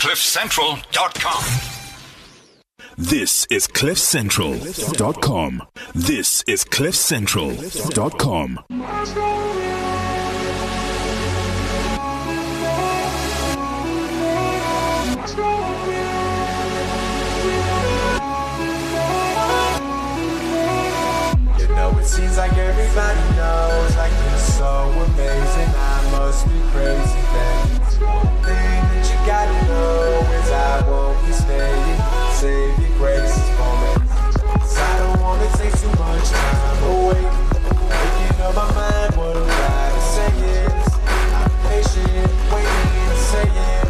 CliffCentral.com. This is CliffCentral.com. This is CliffCentral.com. It seems like everybody knows, like you're so amazing. I must be crazy then. One thing that you gotta know is I won't be staying. Save your graces for me, 'cause I don't wanna take too much time away. Making up my mind what I'm trying to say is I'm patient, waiting to say it.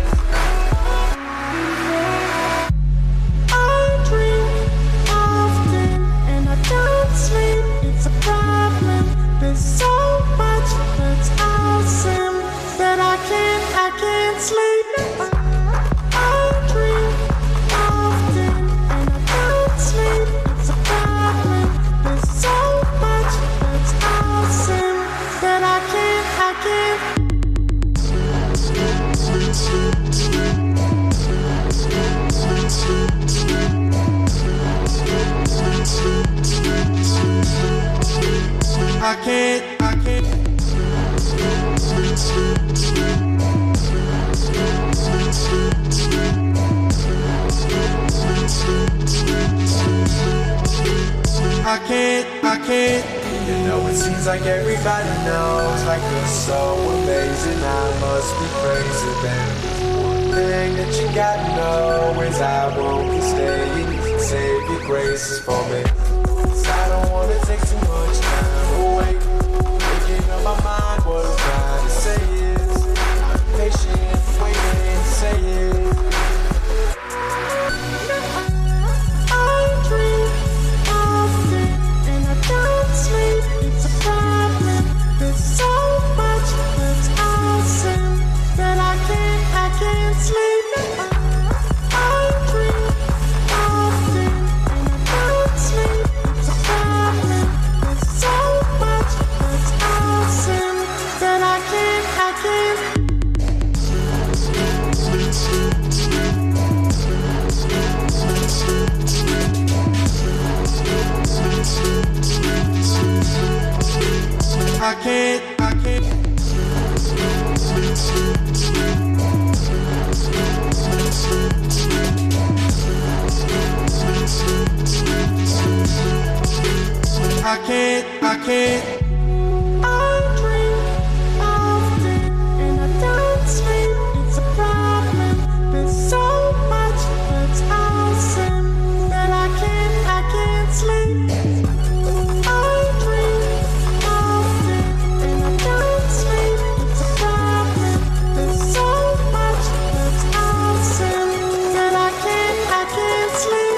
I dream often and I don't sleep. It's a problem. There's so much that's awesome that I can't sleep. I dream often and I don't sleep. It's a problem. There's so much that's awesome that I can't. I can't. You know, it seems like everybody knows, like you're so amazing. I must be crazy then. One thing that you gotta know is I won't be staying. Save your graces for me, 'cause I don't wanna take too much time away. Making up my mind what I'm trying to say is I'm patient, waiting to say it. I dream often and I don't sleep. It's a problem. There's so much that's awesome that I can't sleep. I dream often and I don't sleep. It's a problem. There's so much that's awesome that I can't. I can't. I dream often and I don't sleep. It's a problem. There's so much that's awesome that I can't sleep. I dream often and I don't sleep. It's a problem. There's so much that's awesome that I can't sleep.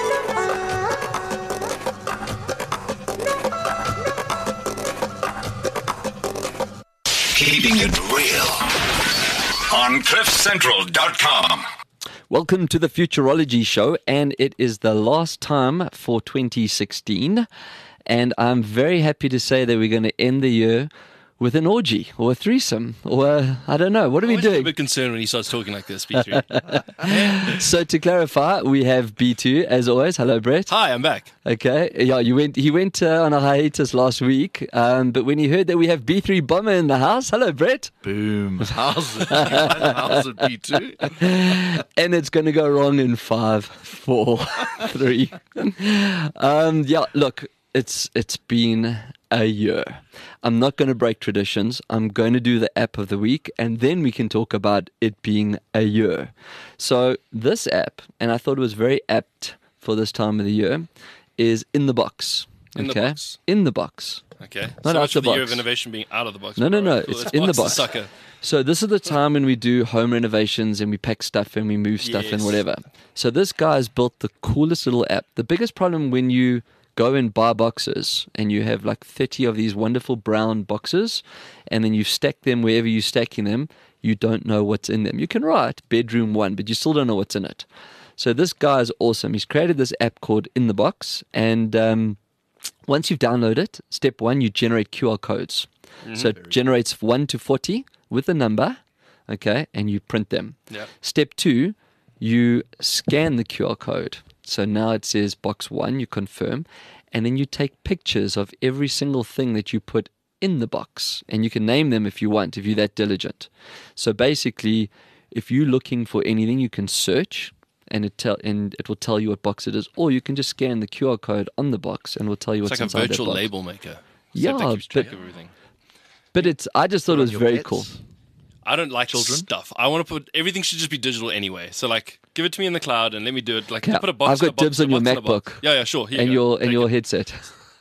Keeping it real on CliffCentral.com. Welcome to the Futurology Show, and it is the last time for 2016, and I'm very happy to say that we're going to end the year with an orgy or a threesome or I don't know. What are we doing? I'm a bit concerned when he starts talking like this, B3. So to clarify, we have B2 as always. Hello, Brett. Hi, I'm back. Okay. Yeah, he went on a hiatus last week, but when he heard that we have B3 Bomber in the house, hello, Brett. Boom. How's it? How's it, B2? And it's going to go wrong in 5, 4, 3. Yeah, look, it's been a year. I'm not going to break traditions. I'm going to do the app of the week, and then we can talk about it being a year. So this app, and I thought it was very apt for this time of the year, is In the Box. In the box. In the box. Okay. Not so out much the for the year box. of innovation being out of the box. No. Cool, It's let's in the box box. Sucker. So this is the time when we do home renovations and we pack stuff and we move stuff and Yes. whatever. So this guy's built the coolest little app. The biggest problem when you go and buy boxes and you have like 30 of these wonderful brown boxes and then you stack them wherever you're stacking them, you don't know what's in them. You can write bedroom 1, but you still don't know what's in it. So this guy is awesome. He's created this app called In the Box, and once you've downloaded it, step 1, you generate QR codes. So it generates 1 to 40 with a number, okay, and you print them. Yeah. Step 2, you scan the QR code. So now it says box 1, you confirm, and then you take pictures of every single thing that you put in the box, and you can name them if you want, if you're that diligent. So basically, if you're looking for anything, you can search, and it will tell you what box it is, or you can just scan the QR code on the box, and it will tell you It's what's like a inside virtual that box. label maker. Yeah, Except it keeps track but- of everything. But I just thought it was Your very pets? cool. I don't like stuff. I want to put everything should just be digital anyway. So like, give it to me in the cloud and let me do it. Like, Yeah, put a box. I've got in a box, dibs in a on your box, in a box. MacBook. Yeah, sure. Here And you go. your Take it. headset.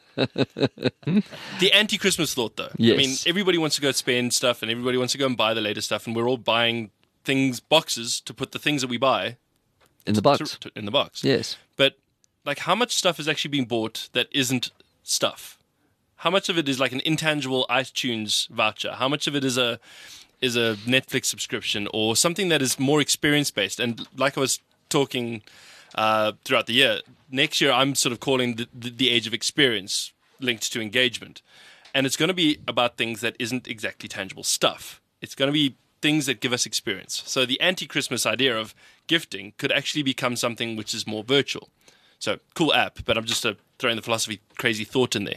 The anti-Christmas thought, though. Yes. I mean, everybody wants to go spend stuff, and everybody wants to go and buy the latest stuff, and we're all buying boxes to put the things that we buy In the box. in the box. Yes. But like, how much stuff is actually being bought that isn't stuff? How much of it is like an intangible iTunes voucher? How much of it is a Netflix subscription or something that is more experience based? And like I was talking throughout the year, next year I'm sort of calling the age of experience linked to engagement, and it's going to be about things that isn't exactly tangible stuff. It's going to be things that give us experience. So the anti-Christmas idea of gifting could actually become something which is more virtual. So cool app, but I'm just throwing the philosophy crazy thought in there.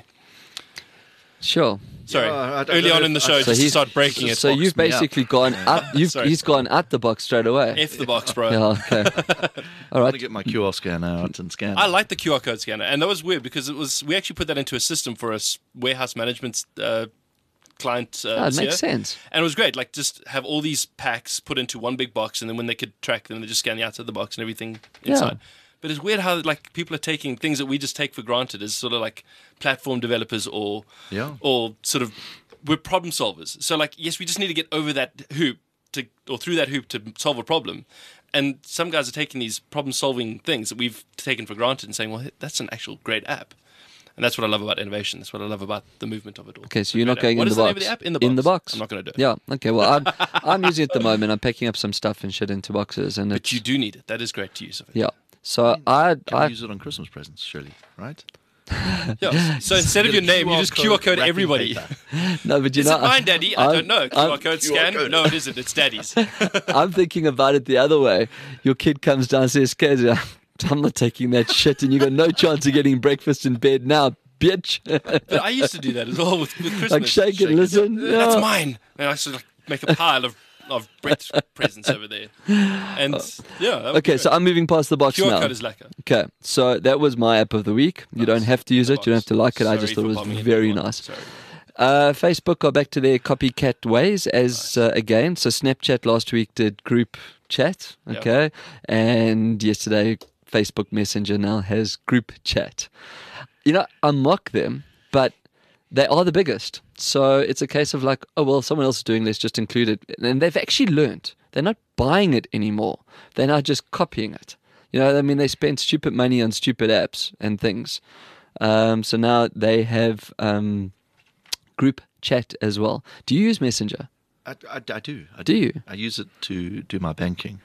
Sure. Sorry, I don't early know on if in the I- show, So just to he's- start breaking it. So you've boxed me up. basically gone up. Sorry. He's gone at the box straight away. F the box, bro. Yeah, okay. All I'm right. gonna get my QR scanner out and scan. I like the QR code scanner, and that was weird because we actually put that into a system for a warehouse management client. Ah, it this makes year. sense. And it was great. Like, just have all these packs put into one big box, and then when they could track them, they just scan the outside of the box and everything inside. But it's weird how like people are taking things that we just take for granted as sort of like platform developers or sort of we're problem solvers. So like, yes, we just need to get over that hoop or through that hoop to solve a problem. And some guys are taking these problem solving things that we've taken for granted and saying, well, that's an actual great app. And that's what I love about innovation. That's what I love about the movement of it all. Okay, so It's a you're not great going app. in the What box. is the name of the app? In the box. I'm not going to do it. Yeah. Okay. Well, I'm using it at the moment. I'm picking up some stuff and shit into boxes, and But it's you do need it. That is great to use of it. yeah. So I use it on Christmas presents, surely, right? Yeah. So instead of your name, you just QR code wrapping everybody. paper. no, but you Is know, it mine, Daddy? I don't know. QR code QR scan? code. No, it isn't. It's Daddy's. I'm thinking about it the other way. Your kid comes downstairs, "Kids, I'm not taking that shit," and you got no chance of getting breakfast in bed now, bitch. But I used to do that as well with Christmas. Like shake it, listen. That's Yeah. mine. And I used to like make a pile of Brett's presents over there. And yeah. that would be Okay, great. so I'm moving past the box QR now. code is lacquer. Okay, so that was my app of the week. You don't have to use it. You don't have to like it. I just thought it was very nice. Sorry. Facebook are back to their copycat ways as again. So Snapchat last week did group chat, Yep. okay, and yesterday Facebook Messenger now has group chat. You know, I mock them, but they are the biggest. So it's a case of like, oh well, someone else is doing, let's just include it. And they've actually learnt. They're not buying it anymore. They're now just copying it. You know, I mean, they spend stupid money on stupid apps and things. So now they have group chat as well. Do you use Messenger? I do. Do you? I use it to do my banking.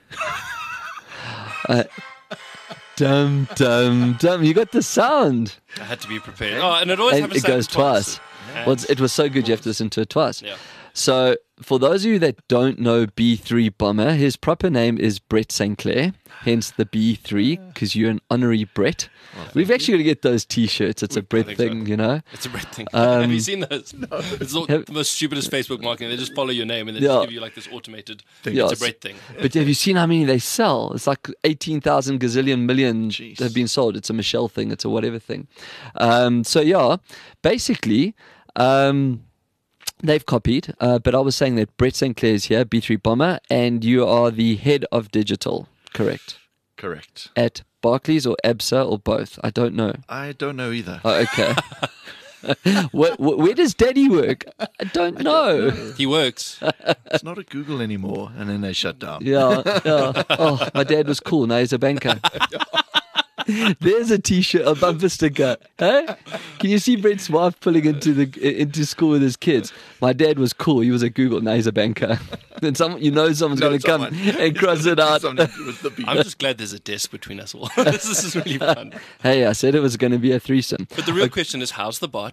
Dum, dum, dum. You got the sound. I had to be prepared. Oh, and it always And happens it goes twice. And- Well, it was so good you have to listen to it twice. Yeah. So, for those of you that don't know B3 Bomber, his proper name is Brett St. Clair, hence the B3, because you're an honorary Brett. We've actually got to get those T-shirts. It's a Brett think so. thing, you know. It's a Brett thing. Have you seen those? No. It's Have- the most stupidest Facebook marketing. They just follow your name and they Yeah. just give you like this automated. Yes. It's a Brett thing. But have you seen how many they sell? It's like 18,000 gazillion million Jeez. have been sold. It's a Michelle thing. It's a whatever thing. So yeah, basically, they've copied. But I was saying that Brett St. Clair is here, B3 Bomber, and you are the head of digital, correct? Correct. At Barclays or ABSA or both? I don't know. I don't know either. Oh, okay. Where does Daddy work? I don't know. He works. It's not at Google anymore, and then they shut down. Yeah. Oh, my dad was cool. Now he's a banker. There's a T-shirt, a bumper sticker. Hey? Can you see Brett's wife pulling into school with his kids? My dad was cool. He was at Google. Now he's a banker. Then someone's going to come and cross it out. Something to do with the I'm just glad there's a desk between us all. This is really fun. Hey, I said it was going to be a threesome. But the real question is, how's the bot?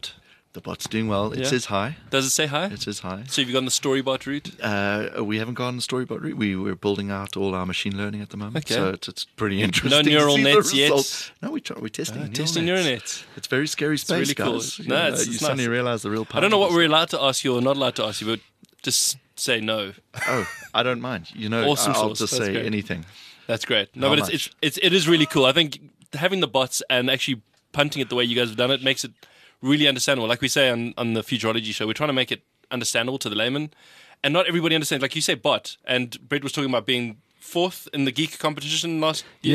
The bot's doing well. It Yeah. says hi. Does it say hi? It says hi. So have you gone the Storybot route? We haven't gone the Storybot route. We're building out all our machine learning at the moment. Okay. So it's pretty interesting. to neural see the nets yet? results. No, we're testing Testing neural nets. It's very scary space, really cool. guys. No, it's you nice. suddenly realize the real power. I don't know what of we're this. allowed to ask you or not allowed to ask you, but just say no. Oh, I don't mind. Awesome I'll sauce. just That's say great. anything. That's great. No, How but much? it is really cool. I think having the bots and actually punting it the way you guys have done it makes it really understandable. Like we say on the Futurology show, we're trying to make it understandable to the layman. And not everybody understands. Like you say bot, and Brett was talking about being fourth in the geek competition last week.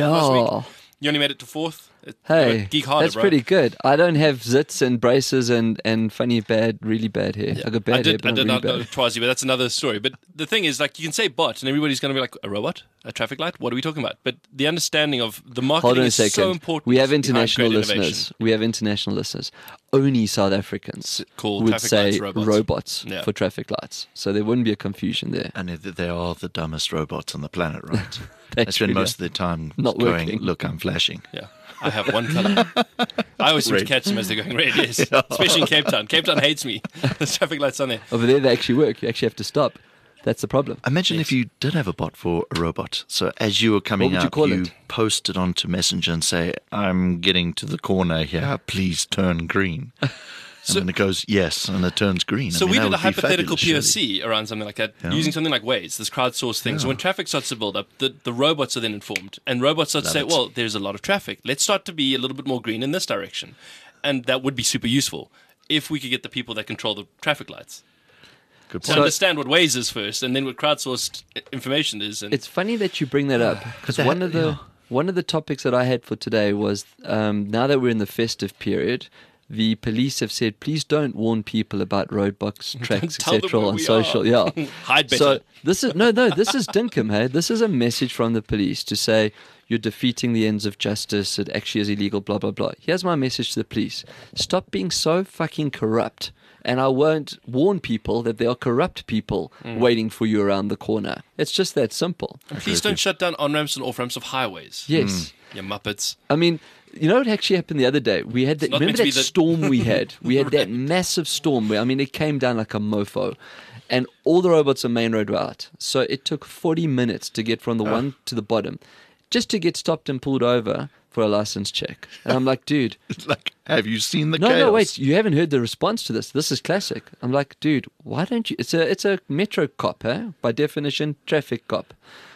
You only made it to fourth. Hey, geek harder, that's bro. pretty good. I don't have zits and braces and funny really bad hair. I got bad hair, I did but not not know really bad. Twazi, but that's another story. But the thing is, like, you can say bot, and everybody's going to be like, a robot? A traffic light? What are we talking about? But the understanding of the Hold marketing on a is second. so important. We have behind international great listeners. innovation. We have international listeners. Only South Africans Call would traffic say lights robots. Yeah. for traffic lights. So there wouldn't be a confusion there. And they are the dumbest robots on the planet, right? They They spend truly most of their time Not going, working. look, I'm flashing. Yeah. I have one color. I always seem to Red. catch them as they're going red, yes. Especially in Cape Town. Cape Town hates me. There's traffic lights on there. Over there, they actually work. You actually have to stop. That's the problem. Imagine if you did have a bot for a robot. So as you were coming What would you out, call you it? post it onto Messenger and say, I'm getting to the corner here. Please turn green. And then it goes, yes, and it turns green. So I mean, we that did a would be hypothetical fabulous, surely. POC around something like that, using something like Waze, this crowdsourced thing. So when traffic starts to build up, the robots are then informed. And robots start to say, well, there's a lot of traffic. Let's start to be a little bit more green in this direction. And that would be super useful if we could get the people that control the traffic lights Good to point. understand what Waze is first, and then what crowdsourced information is. And It's funny that you bring that up because one of the topics that I had for today was now that we're in the festive period, the police have said please don't warn people about roadblocks, tracks, tell them etc. where on we social. are. Yeah, Hide better. So this is this is dinkum. Hey, this is a message from the police to say you're defeating the ends of justice. It actually is illegal. Blah blah blah. Here's my message to the police: stop being so fucking corrupt. And I won't warn people that there are corrupt people waiting for you around the corner. It's just that simple. Please don't shut down on-ramps and off-ramps of highways. Yes. You muppets. I mean, you know what actually happened the other day? We had that, not remember meant to that be storm we had? We had that massive storm where, I mean, it came down like a mofo. And all the robots on Main Road were out. So it took 40 minutes to get from the one to the bottom just to get stopped and pulled over for a license check. And I'm like, dude. It's like, have you seen the No, chaos? no, wait. You haven't heard the response to this. This is classic. I'm like, dude, why don't you? It's a metro cop, by definition, traffic cop.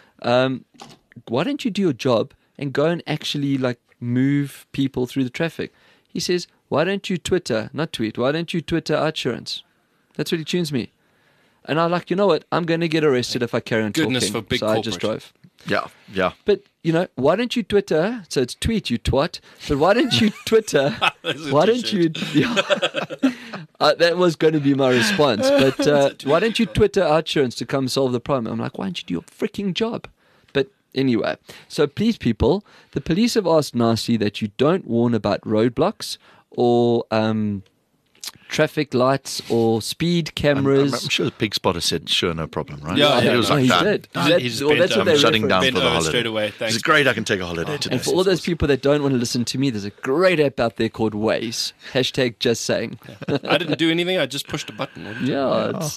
Why don't you do your job and go and actually like move people through the traffic? He says, why don't you not tweet? Why don't you Twitter insurance? That's what he tunes me. And I'm like, you know what? I'm going to get arrested if I carry on Goodness talking. for big so I just corporate. drove. Yeah. But, why don't you Twitter? So it's tweet, you twat. But why don't you Twitter? Why don't you... Yeah. That was going to be my response. But why don't you Twitter insurance to come solve the problem? I'm like, why don't you do your freaking job? But anyway, so please, people, the police have asked nicely that you don't warn about roadblocks or... traffic lights or speed cameras. I'm sure the pig spotter said, sure, no problem, right? Yeah, it was no, like, he done. did. Done. He's Well, bent that's what over. they I'm shutting reference. down Bent for the over holiday. straight away, thanks. It's great, I can take a holiday today. And for all those people that don't want to listen to me, there's a great app out there called Waze. # just saying. I didn't do anything. I just pushed a button. Yeah, it's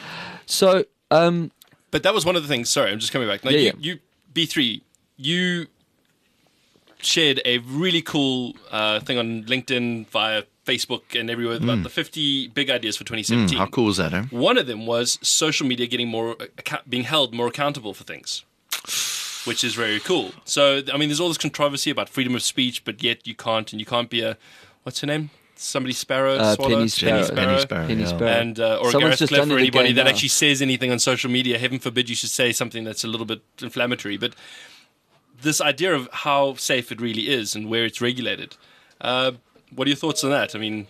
But that was one of the things. Sorry, I'm just coming back. Now, Yeah, you B3, you shared a really cool thing on LinkedIn via Facebook and everywhere about the 50 big ideas for 2017. How cool was that, eh? One of them was social media getting being held more accountable for things, which is very cool. So, I mean, there's all this controversy about freedom of speech, but yet you can't be a, what's her name? Somebody Sparrow? Swallow? Penny Sparrow. Penny Sparrow, Penny yeah. Sparrow. And or Someone's Gareth just Cliff done or it anybody again that now. actually says anything on social media. Heaven forbid you should say something that's a little bit inflammatory. But this idea of how safe it really is and where it's regulated. What are your thoughts on that? I mean,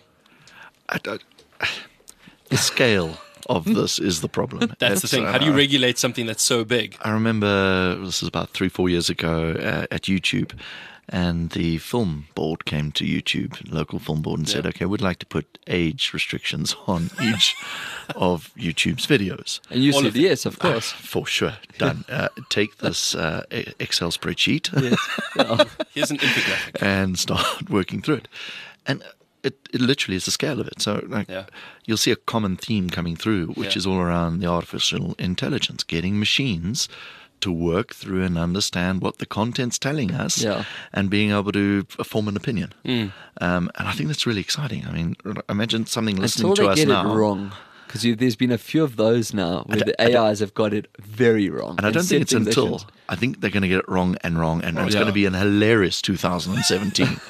The scale of this is the problem. that's the It's, thing. How do you regulate something that's so big? I remember this was about 3-4 years ago at YouTube, and the film board came to YouTube, local film board, and said, okay, we'd like to put age restrictions on each of YouTube's videos. And you All said of them. yes, of course. For sure. Done. Take this Excel spreadsheet Here's an infographic. and start working through it. And it literally is the scale of it. So like Yeah. you'll see a common theme coming through, which Yeah. is all around the artificial intelligence, getting machines to work through and understand what the content's telling us, Yeah. and being able to form an opinion. And I think that's really exciting. I mean, imagine something listening Until to they us get now. it wrong. Because there's been a few of those now where the AIs have got it very wrong. And I don't think it's said things they until. shouldn't. I think they're going to get it wrong, and it's yeah. going to be an hilarious 2017.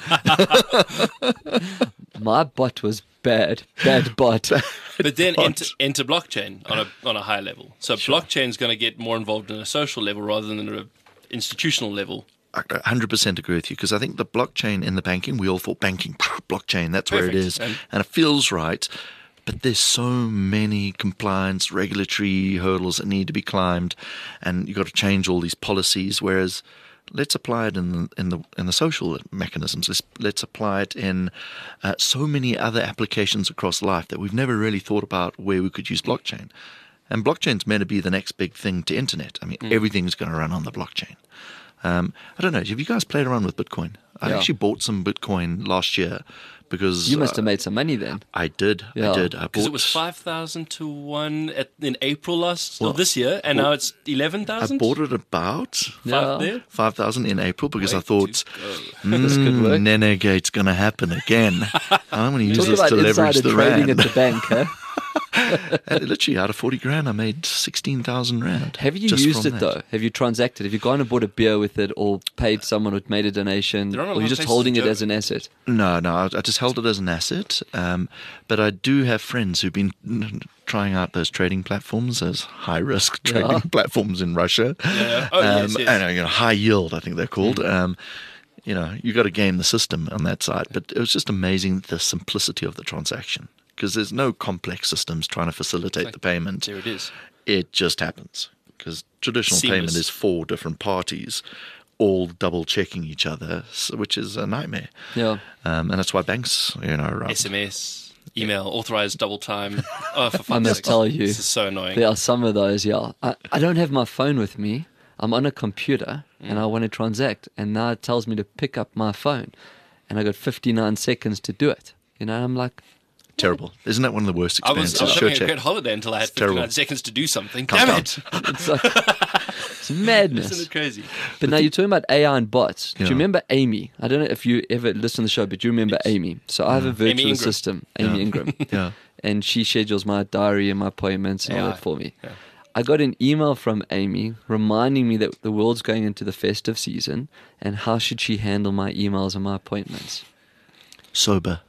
My bot was bad bot. But then enter blockchain on a higher level. So blockchain is going to get more involved in a social level rather than an institutional level. I 100% agree with you, because I think the blockchain in the banking, we all thought banking, blockchain, that's where it Perfect. is. And- And it feels right. But there's so many compliance, regulatory hurdles that need to be climbed, and you've got to change all these policies. Whereas, let's apply it in the social mechanisms. Let's apply it in so many other applications across life that we've never really thought about where we could use blockchain. And blockchain's meant to be the next big thing to internet. I mean, everything's going to run on the blockchain. I don't know. Have you guys played around with Bitcoin? I Yeah. actually bought some Bitcoin last year because You must have made some money then. I did. Yeah. I did. I Because it bought. was 5,000 to 1 in April this year, and now it's I 11,000? bought it about Yeah. There? 5,000 in April because I Way thought to go. This could work. Nenegate's going to happen again. I'm going to use Talk this about to leverage insider the trading rand. at the bank, huh? And literally, out of 40 grand, I made 16,000 rand. Have you just used from it that. though? Have you transacted? Have you gone and bought a beer with it, or paid someone or made a donation, There aren't a or lot you're of just places holding to it do as it. an asset? No, I just held it as an asset. But I do have friends who've been trying out those trading platforms, those high-risk trading Yeah. platforms in Russia. Yeah. Oh, yes, yes. And high yield, I think they're called. You got to game the system on that side. But it was just amazing the simplicity of the transaction, because there's no complex systems trying to facilitate the payment. There it is. It just happens, because traditional Seamless. payment is 4 different parties all double checking each other, which is a nightmare. Yeah. And that's why banks, are SMS, email, authorized double time. Oh, for fuck's I must sake. tell you, This is so annoying. there are some of those. Yeah, I don't have my phone with me. I'm on a computer and I want to transact, and now it tells me to pick up my phone, and I got 59 seconds to do it. I'm like, terrible. Isn't that one of the worst I was experiences? having a great holiday until I had It's terrible. 59 seconds to do something. Can't Damn count. it! it's like it's Isn't madness. it crazy? But now you're talking about AI and bots. Do Yeah. you remember Amy? I don't know if you ever listen to the show, but do you remember Amy? So I have a virtual Ingram. assistant, Amy Ingram. Yeah. And she schedules my diary and my appointments and all AI. that for me. Yeah. I got an email from Amy reminding me that the world's going into the festive season, and how should she handle my emails and my appointments. Sober.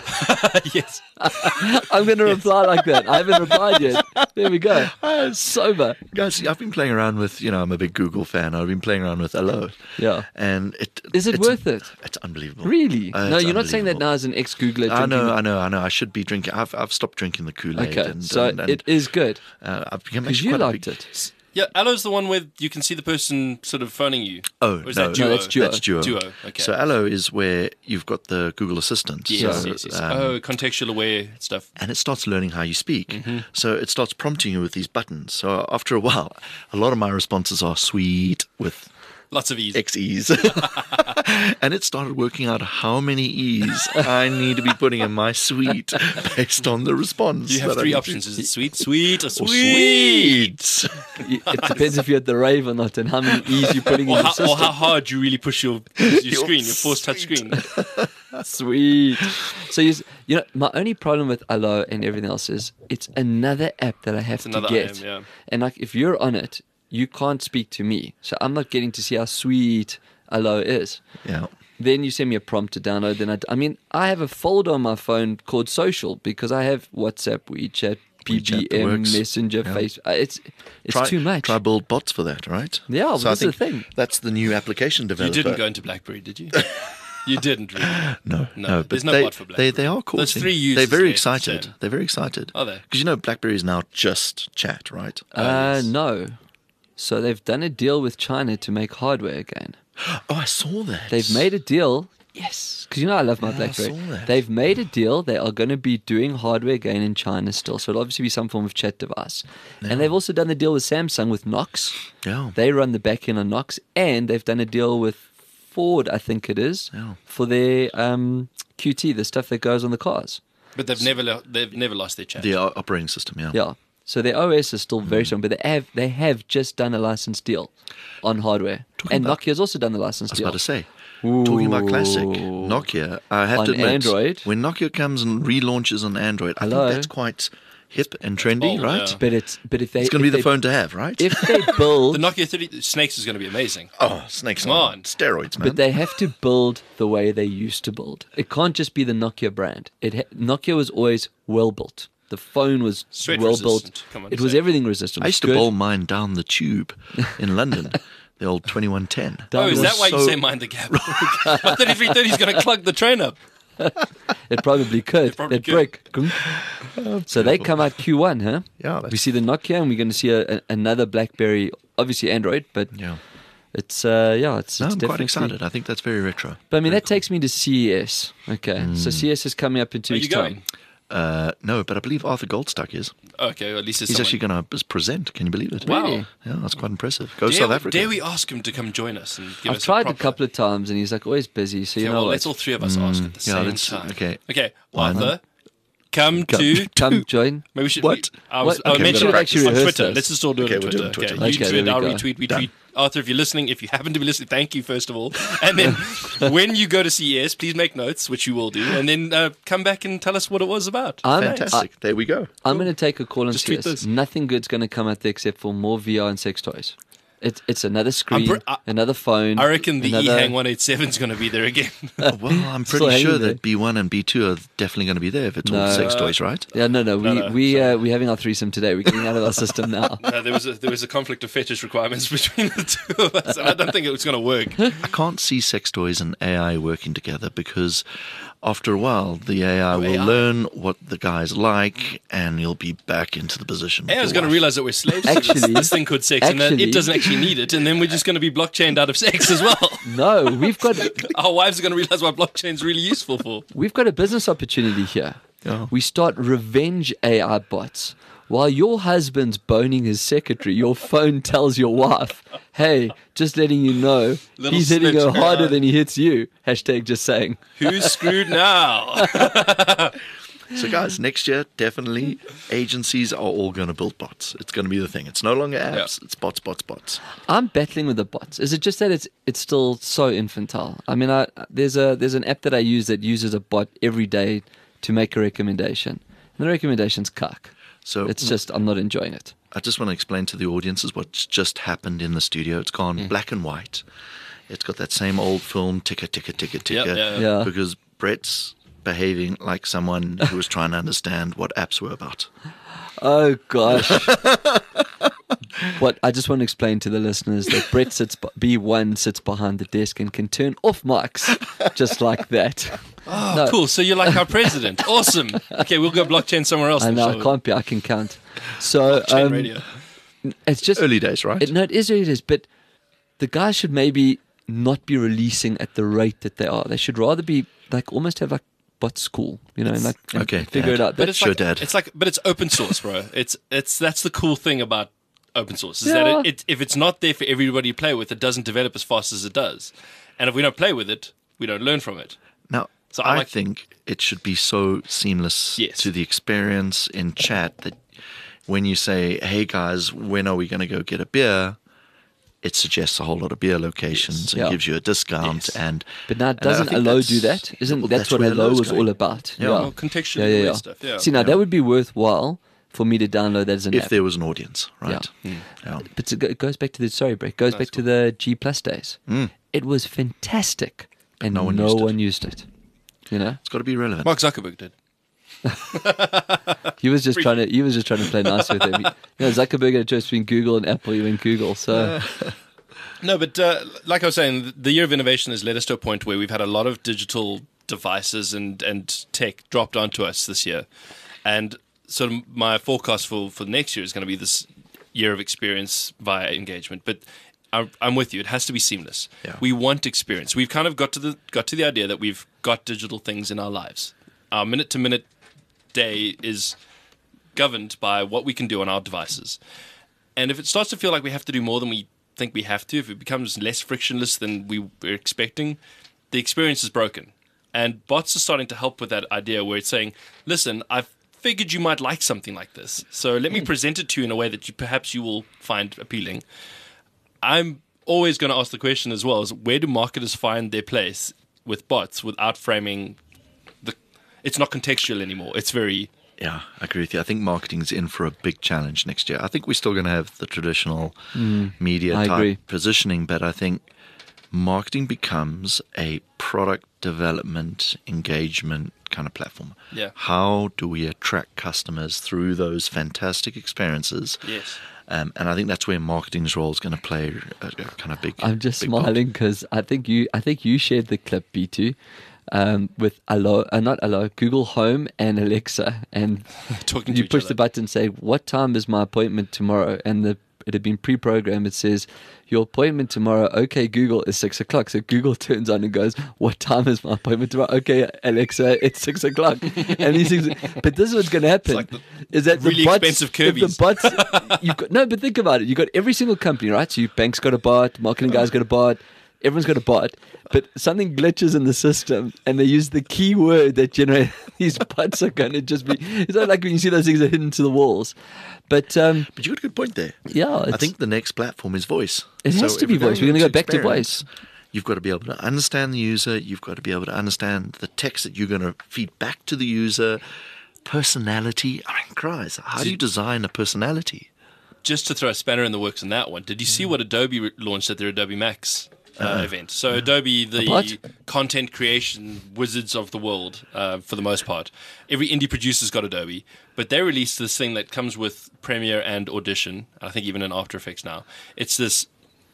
Yes. I'm going to reply like that. I haven't replied yet. There we go. Sober. Guys, I've been playing around with, I'm a big Google fan. I've been playing around with Hello. Yeah. And Is it it's- worth it? It's unbelievable. Really? It's No, you're not saying that unbelievable. now as an ex-Googler. I know. drinking- I know. I should be drinking. I've stopped drinking the Kool-Aid. Okay, and, so and it is good. I've become Because actually you quite a liked big- it. Yeah, Allo's the one where you can see the person sort of phoning you. Oh, Or is no. that Duo? No, that's Duo. That's Duo. Duo, okay. So Allo is where you've got the Google Assistant. Yes, so, yes. um, Contextual aware stuff. and it starts learning how you speak. Mm-hmm. So it starts prompting you with these buttons. So after a while, a lot of my responses are sweet with Lots of ease. XEs. And it started working out how many E's I need to be putting in my sweet based on the response. You have that I 3 need to- options. Is it sweet, sweet, or Or sweet? sweet. It depends if you're at the rave or not, and how many E's you're putting in Or the how, system. or how hard you really push your screen, your forced touch screen. Sweet. So my only problem with Allo and everything else is it's another app that I have to another get. IM, yeah. And like if you're on it, you can't speak to me, so I'm not getting to see how sweet Allo is. Yeah. Then you send me a prompt to download. Then I have a folder on my phone called Social because I have WhatsApp, WeChat, WeChat that PBM, works. Messenger, Yeah. Facebook. It's Try, too much. Try build bots for that, right? Yeah, well, so I that's the think thing. That's the new application You developer. didn't go into BlackBerry, did you? You didn't really. No, No, but there's no they, bot for BlackBerry. They are cool. There's 3 users They're very left, excited. Shane. They're very excited. Are they? Because BlackBerry is now just chat, right? Yes. No. So they've done a deal with China to make hardware again. Oh, I saw that. They've made a deal. Yes, because I love my Yeah, I BlackBerry. saw that. They've made a deal. They are going to be doing hardware again in China still. So it'll obviously be some form of chat device. And they've also done a deal with Samsung with Knox. Yeah. They run the back end on Knox, and they've done a deal with Ford, I think it is, Yeah. for their QT, the stuff that goes on the cars. But they've never lost their chat. The operating system, yeah. Yeah. So their OS is still very strong, but they have just done a license deal on hardware. And Nokia's also done the license I was deal. about to say, talking about classic Nokia, I have On to admit, Android? when Nokia comes and relaunches on Android, I Hello? think that's quite hip and trendy, bold, right? yeah. But if they It's going to be if the they- phone to have, right? If they The build, Nokia 30 Snakes is going to be amazing. oh, snakes Come on on. steroids, man. but they have to build the way they used to build. It can't just be the Nokia brand. Nokia was always well built. The phone was Sweat well built. resistant, come on, It was say. everything resistant. I used to Good. bowl mine down the tube in London, the old 2110. Oh, is It that was why you so- say mind the gap? My 3330 is going to clog the train up. It probably could. probably It'd could. break. Gung. So they come out Q1, huh? Yeah, that's- We see the Nokia, and we're going to see another BlackBerry, obviously Android, but Yeah. it's No, it's I'm definitely quite excited. I think that's very retro. But I mean, Very that takes me to CES. Okay, so CES is coming up in 2 Are weeks' you going? time. No, but I believe Arthur Goldstuck is. Okay, well, at least there's He's someone. actually going to present. Can you believe it? Wow. Really? Yeah, that's quite impressive. Go South Africa. Dare we ask him to come join us and give I've us tried a proper... couple of times, and he's like always busy. So you Yeah, know well, what? let's all three of us ask at the yeah, same let's- time. okay. Okay, Why not? Arthur, come to... Come join. Maybe we should... What? I was What? I'll Okay, mention we'll it actually on rehearse Twitter. this. Let's just all do it Okay, on we'll Twitter. do it on Twitter. Okay, you Okay, tweet, there I'll we go. retweet, we Done. tweet. Arthur, if you're listening, if you happen to be listening, thank you, first of all. And then when you go to CES, please make notes, which you will do, and then come back and tell us what it was about. Fantastic. There we go. I'm going to take a call on Just tweet CES. this. Nothing good's going to come out there except for more VR and sex toys. It's another screen, I- another phone. I reckon the another... eHang 187 is going to be there again. Well, I'm Still pretty hanging sure there. that B1 and B2 are definitely going to be there if it's all No. sex toys, right? Yeah, no. No, We're having our threesome today. We're getting out of our system now. There was a conflict of fetish requirements between the two of us, and I don't think it was going to work. I can't see sex toys and AI working together because after a while, the AI will AI. learn what the guys like and you'll be back into the position. with AI is your going to wife. realize that we're slaves to Actually- this thing called sex, and that actually- it doesn't actually need it, and then we're just going to be blockchained out of sex as well. No, we've got Our wives are going to realize what blockchain's really useful for. a business opportunity here. Yeah. We start revenge AI bots. While your husband's boning his secretary, your phone tells your wife, "Hey, just letting you know, Little he's hitting her snitch. harder than he hits you." Hashtag just saying. Who's screwed now? So, guys, next year, definitely agencies are all going to build bots. It's going to be the thing. It's no longer apps, it's bots, bots, bots. I'm battling with the bots. Is it just that it's still so infantile? I mean, there's an app that I use that uses a bot every day to make a recommendation, and the recommendation's cuck. So, It's just I'm not enjoying it. I just want to explain to the audiences what's just happened in the studio. It's gone black and white. It's got that same old film, ticker, ticker, ticker, ticker. Yeah. Because Brett's behaving like someone who was trying to understand what apps were about. Oh gosh. What I just want to explain to the listeners that Brett B1 sits behind the desk and can turn off mics just like that. Oh, cool. So you're like our president. Awesome. Okay, we'll go blockchain somewhere else. I then, know shall I we? can't be. I can count. So Blockchain radio. it's just Early days, right? No, it is early days, but the guys should maybe not be releasing at the rate that they are. They should rather be like almost have like bot school, you know, and like and Okay, figure Dad. it out. But it's Sure, like, Dad. It's like, but it's open source, bro. It's that's the cool thing about open source is Yeah. that if it's not there for everybody to play with, it doesn't develop as fast as it does. And if we don't play with it, we don't learn from it. Now, So I I like- think it should be so seamless Yes. to the experience in chat that when you say, "Hey guys, when are we going to go get a beer?" it suggests a whole lot of beer locations and Yeah. gives you a discount. Yes. And But now, and I doesn't think Allo that's- do that? Isn't well, that's what where Allo Allo's was going. all about? Yeah. Well, contextually aware stuff. Yeah. See, now that would be worthwhile for me to download that as an If app. there was an audience, right? Yeah. But it goes back to the Brett. Goes back to the G Plus days. It was fantastic, and no no one one, used used it. You know, It's got to be relevant. Mark Zuckerberg did. he was just trying to play nice with him. Zuckerberg had a choice between Google and Apple. He went Google. So No, but like I was saying, the year of innovation has led us to a point where we've had a lot of digital devices and tech dropped onto us this year. And sort of my forecast for next year is going to be this year of experience via engagement. But I'm with you. It has to be seamless. Yeah. We want experience. We've kind of got to the idea that we've got digital things in our lives. Our minute-to-minute day is governed by what we can do on our devices. And if it starts to feel like we have to do more than we think we have to. If it becomes less frictionless than we were expecting, the experience is broken. And bots are starting to help with that idea where it's saying, listen, I've figured you might like something like this. So let me present it to you in a way that perhaps you will find appealing. I'm always going to ask the question as well, is where do marketers find their place with bots without framing it's not contextual anymore. It's very... Yeah, I agree with you. I think marketing's in for a big challenge next year. I think we're still going to have the traditional media I type agree. positioning, but I think marketing becomes a product development, engagement kind of platform. Yeah. How do we attract customers through those fantastic experiences? Yes. And I think that's where marketing's role is going to play a kind of big. I'm just big part. smiling because I think you shared the clip, B2, with Google Home and Alexa, and Talking to you each push other. the button, say, "What time is my appointment tomorrow?" And it had been pre-programmed. It says, "Your appointment tomorrow, okay, Google, is 6 o'clock." So Google turns on and goes, "What time is my appointment tomorrow?" "Okay, Alexa, it's 6 o'clock." And these things. But this is what's going to happen: like the is that really the bots, expensive if Kirby's. the bots, you've got, no, but think about it. You've got every single company, right? So your bank's got a bot, marketing guy's got a bot. Everyone's got a bot, but something glitches in the system, and they use the keyword that generate these bots are going to just be. It's not like when you see those things that are hidden to the walls, but But you got a good point there. yeah, I think the next platform is voice. It has to if be we're voice. We're gonna go into back to experience, voice. You've got to be able to understand the user. You've got to be able to understand the text that you're going to feed back to the user. Personality. I mean, Christ, how do you design a personality? Just to throw a spanner in the works on that one, did you see what Adobe launched at their Adobe Max event? So Adobe, the What? content creation wizards of the world, for the most part. Every indie producer's got Adobe, but they released this thing that comes with Premiere and Audition, I think even in After Effects now. It's this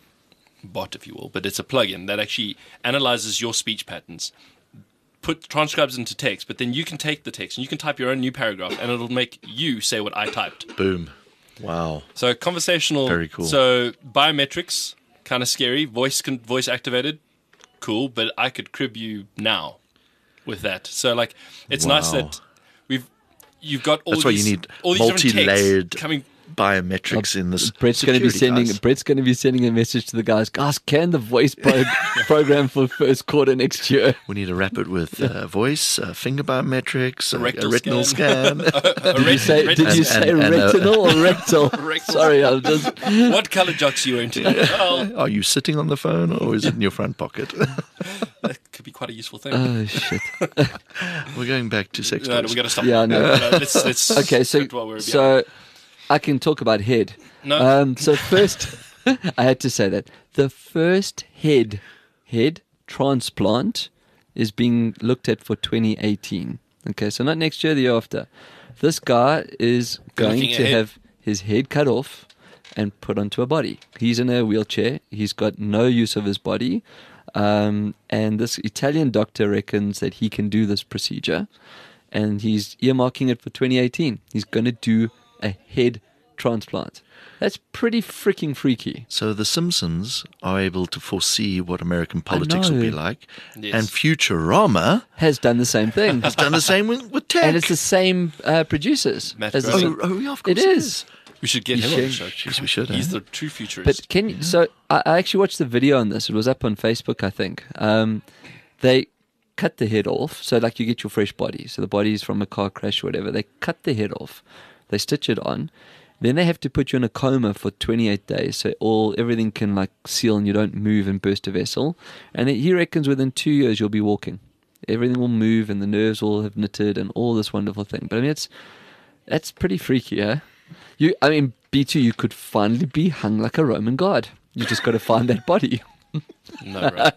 bot, if you will, but it's a plugin that actually analyzes your speech patterns, transcribes into text, but then you can take the text and you can type your own new paragraph and it'll make you say what I typed. Boom. Wow. So conversational. Very cool. So biometrics, kind of scary. Voice activated, cool. But I could crib you now with that. So like, it's nice Wow. that you've got all That's why these you need all these different texts multi-layered coming. biometrics in this. Brett's going to be security sending. class. Brett's going to be sending a message to the guys. Guys, can the voice program for first quarter next year? We need to wrap it with voice, finger biometrics, a rectal retinal scan. Did you say and retinal or rectal? Rectal. Sorry, I'm just. What color jocks are you into? Well, Are you sitting on the phone or is it in your front pocket? that could be quite a useful thing. Oh shit. We're going back to sex no, toys. we got to stop. Yeah, I know. Let's Okay, script while we're so I can talk about head. No. So first, I had to say that the first head transplant is being looked at for 2018. Okay, so not next year, the year after. This guy is going Looking to ahead. have his head cut off and put onto a body. He's in a wheelchair. He's got no use of his body. And this Italian doctor reckons that he can do this procedure. And he's earmarking it for 2018. He's going to do a head transplant. That's pretty freaking freaky. So the Simpsons are able to foresee what American politics will be know. like. Yes. And Futurama Has done the same thing. has done the same with tech. And it's the same producers. Matt as the Groening. Sim- Oh, yeah, of course It is. we should get You him on the should. show. Jeez, we should, He's eh? the true futurist. But can you, so I actually watched the video on this. It was up on Facebook, I think. They cut the head off. So like you get your fresh body. So the body is from a car crash or whatever. They cut the head off. They stitch it on. Then they have to put you in a coma for 28 days. So everything can like seal and you don't move and burst a vessel. And he reckons within 2 years you'll be walking. Everything will move and the nerves will have knitted and all this wonderful thing. But I mean, that's pretty freaky, eh? B2, you could finally be hung like a Roman god. You just got to find that body. no, right.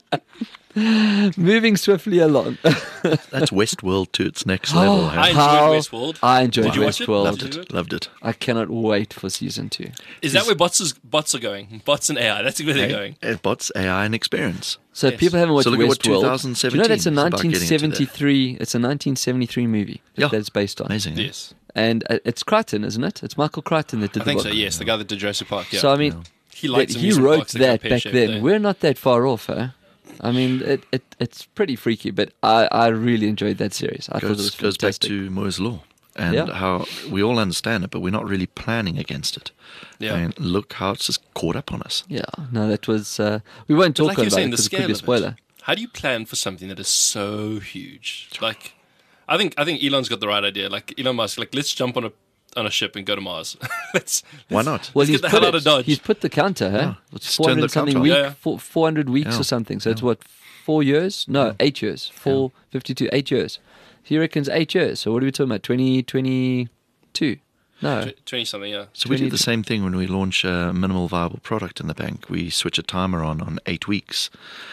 Moving swiftly along. That's Westworld to its next level. Oh, huh? I enjoyed How- Westworld. I enjoyed Did you watch it? Westworld. Loved Did you do it. Loved it. I cannot wait for season 2. Is that where bots are going? Bots and AI. That's where they're going. Bots, AI, and experience. So Yes. people haven't watched So look at what Westworld. 2017 Do you know that's a is about getting into that. 1973? It's a 1973 movie Yeah. that it's based on. Amazing. eh? Yes. And it's Crichton, isn't it? It's Michael Crichton that did I think the so, book. yes. The guy that did Jurassic Park. Yeah. So I mean, he liked that some he amusement wrote parks that got that back pear-shaped then. there. We're not that far off, eh? I mean, it's pretty freaky, but I really enjoyed that series. I thought it was Goes back fantastic. to Moore's Law. and Yeah. how we all understand it, but we're not really planning against it. Yeah. And look how it's just caught up on us. Yeah, no, that was. We won't But talk like you're about saying, it the because it could scale be a of spoiler. it. How do you plan for something that is so huge? Like, I think Elon's got the right idea. Like Elon Musk, like let's jump on a ship and go to Mars. let's Why not? Well, Let's get the hell out of Dodge. He's put the counter, huh? It's Just turn the 400 something counter week, on. Yeah, yeah. 400 weeks Yeah. or something. So it's what, 4 years? No, 8 years. 452, 8 years. He reckons 8 years. So what are we talking about? 2022? No. 20 something. Yeah. So we do 20 the same thing when we launch a minimal viable product in the bank. We switch a timer on 8 weeks.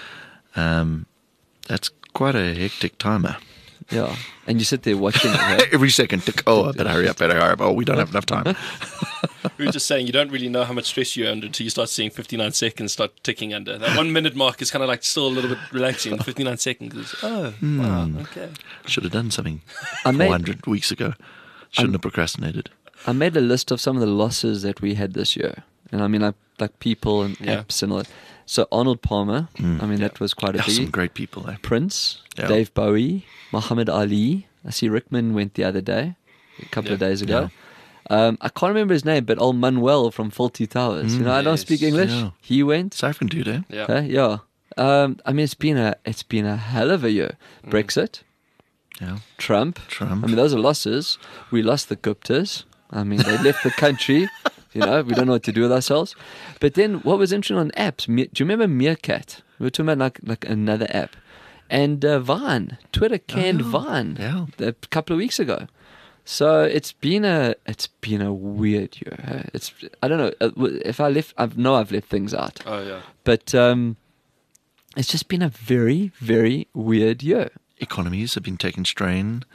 That's quite a hectic timer. Yeah. And you sit there watching it. Huh? Every second, tick. Oh, I better hurry up, better hurry up. Oh, we don't have enough time. We were just saying you don't really know how much stress you're under until you start seeing 59 seconds start ticking under. That 1 minute mark is kind of like still a little bit relaxing. 59 seconds is, wow, okay. Should have done something I made- 400 weeks ago. Shouldn't have procrastinated. I made a list of some of the losses that we had this year. And I mean, like people and Yeah. apps and all that. So Arnold Palmer, I mean, that was quite a Yeah, some big. great people. Eh? Prince, Yeah. Dave Bowie, Muhammad Ali. I see Rickman went the other day, a couple of Yeah. days ago. I can't remember his name, but old Manuel from Faulty Towers. You know, I don't Yes. speak English. Yeah. He went. South African dude, eh? Yeah. Yeah. I mean, it's been a hell of a year. Brexit, Yeah. Trump. Trump. I mean, those are losses. We lost the Guptas. I mean, they left the country. You know, we don't know what to do with ourselves. But then, what was interesting on apps? Do you remember Meerkat? We were talking about like another app, and Vine. Twitter canned Vine. Yeah. A couple of weeks ago. So it's been a weird year. Huh? I don't know if I know I've left things out, Oh, yeah. but it's just been a very, very weird year. Economies have been taking strain.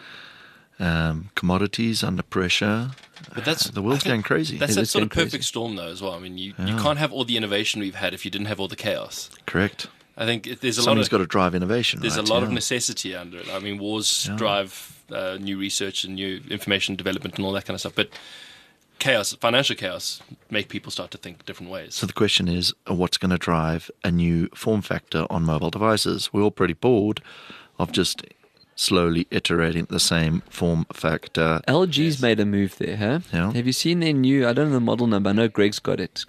Commodities under pressure. But that's The world's I think going crazy. That's It that is sort of going perfect crazy. storm, though, as well. I mean, you can't have all the innovation we've had if you didn't have all the chaos. Correct. I think there's a Somebody's lot got to drive innovation. there's right? a lot of Yeah. necessity under it. I mean, wars drive new research and new information development and all that kind of stuff. But chaos, financial chaos, make people start to think different ways. So the question is, what's going to drive a new form factor on mobile devices? We're all pretty bored of just slowly iterating the same form factor. LG's made a move there, huh? Yeah. Have you seen their new, I don't know the model number, I know Greg's got it.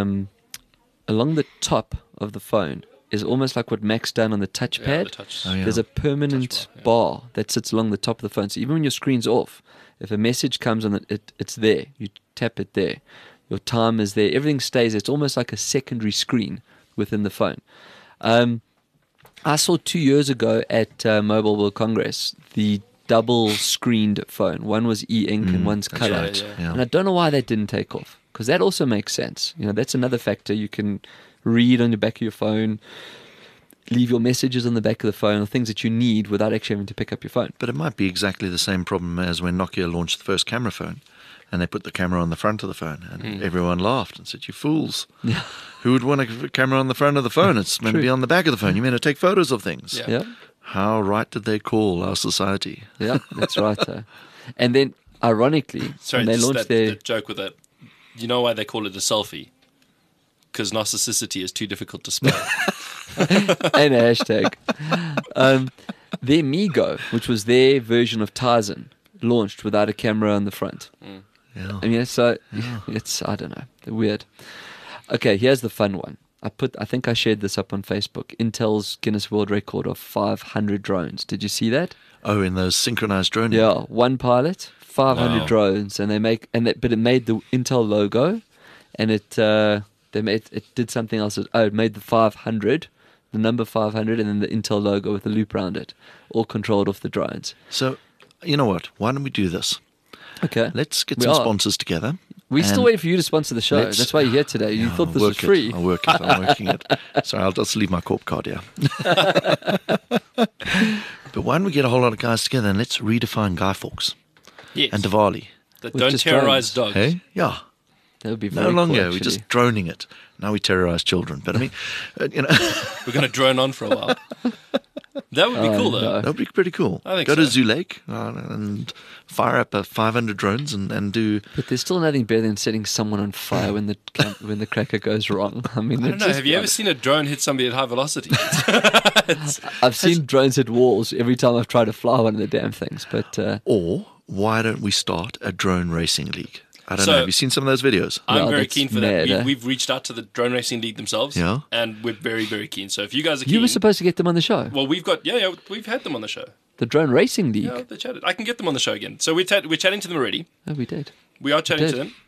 Along the top of the phone is almost like what Mac's done on the touchpad. Yeah, the touch. Oh, yeah. There's a permanent Touch bar that sits along the top of the phone. So even when your screen's off, if a message comes on it's there. You tap it there. Your time is there. Everything stays. It's almost like a secondary screen within the phone. I saw 2 years ago at Mobile World Congress the double-screened phone. One was e-ink and one's color. right, yeah. Yeah. And I don't know why that didn't take off, because that also makes sense. You know, that's another factor. You can read on the back of your phone, leave your messages on the back of the phone, or things that you need without actually having to pick up your phone. But it might be exactly the same problem as when Nokia launched the first camera phone, and they put the camera on the front of the phone, and everyone laughed and said, "You fools! Who would want a camera on the front of the phone? It's meant to be on the back of the phone. You meant to take photos of things." Yeah. Yeah, How right did they call our society? yeah, that's right. And then, ironically, Sorry, when they just launched the joke with that. You know why they call it a selfie? Because narcissicity is too difficult to spell. and a hashtag. Their Migo, which was their version of Tizen, launched without a camera on the front. Yeah. I mean, so it's I don't know, weird. Okay, here's the fun one. I think I shared this up on Facebook. Intel's Guinness World Record of 500 drones. Did you see that? Oh, in those synchronized drones. Yeah, one pilot, 500 Wow. drones, and but it made the Intel logo, and it did something else. It made the 500, the number 500, and then the Intel logo with a loop around it, all controlled off the drones. So, you know what? Why don't we do this? Okay, Let's get We some are. sponsors together. We still and wait for you to sponsor the show. let's- That's why you're here today. You Yeah, thought I'll this was work it. free. I'll work it. I'm working it. Sorry, I'll just leave my corp card here. But why don't we get a whole lot of guys together and let's redefine Guy Fawkes Yes. and Diwali? that With don't just terrorize drones. dogs. Hey? Yeah. That would be very No longer. cool, We're actually. just droning it. Now we terrorize children. But I mean, you know, We're going to drone on for a while. That would be cool, though. no. that would be pretty cool. I think Go to so. Zoo Lake and fire up 500 drones and do. But there's still nothing better than setting someone on fire when the cracker goes wrong. I mean, I don't know. Have you ever seen a drone hit somebody at high velocity? I've seen drones hit walls every time I've tried to fly one of the damn things. But Or why don't we start a drone racing league? I don't So- know. Have you seen some of those videos? I'm No, very that's keen for mad, that. eh? We've reached out to the Drone Racing League themselves. Yeah. And we're very, very keen. So if you guys are keen. You were supposed to get them on the show. well, we've had them on the show. The Drone Racing League. Yeah, they chatted. I can get them on the show again. So we're chatting to them already. Oh, we did. We are chatting to Did. them.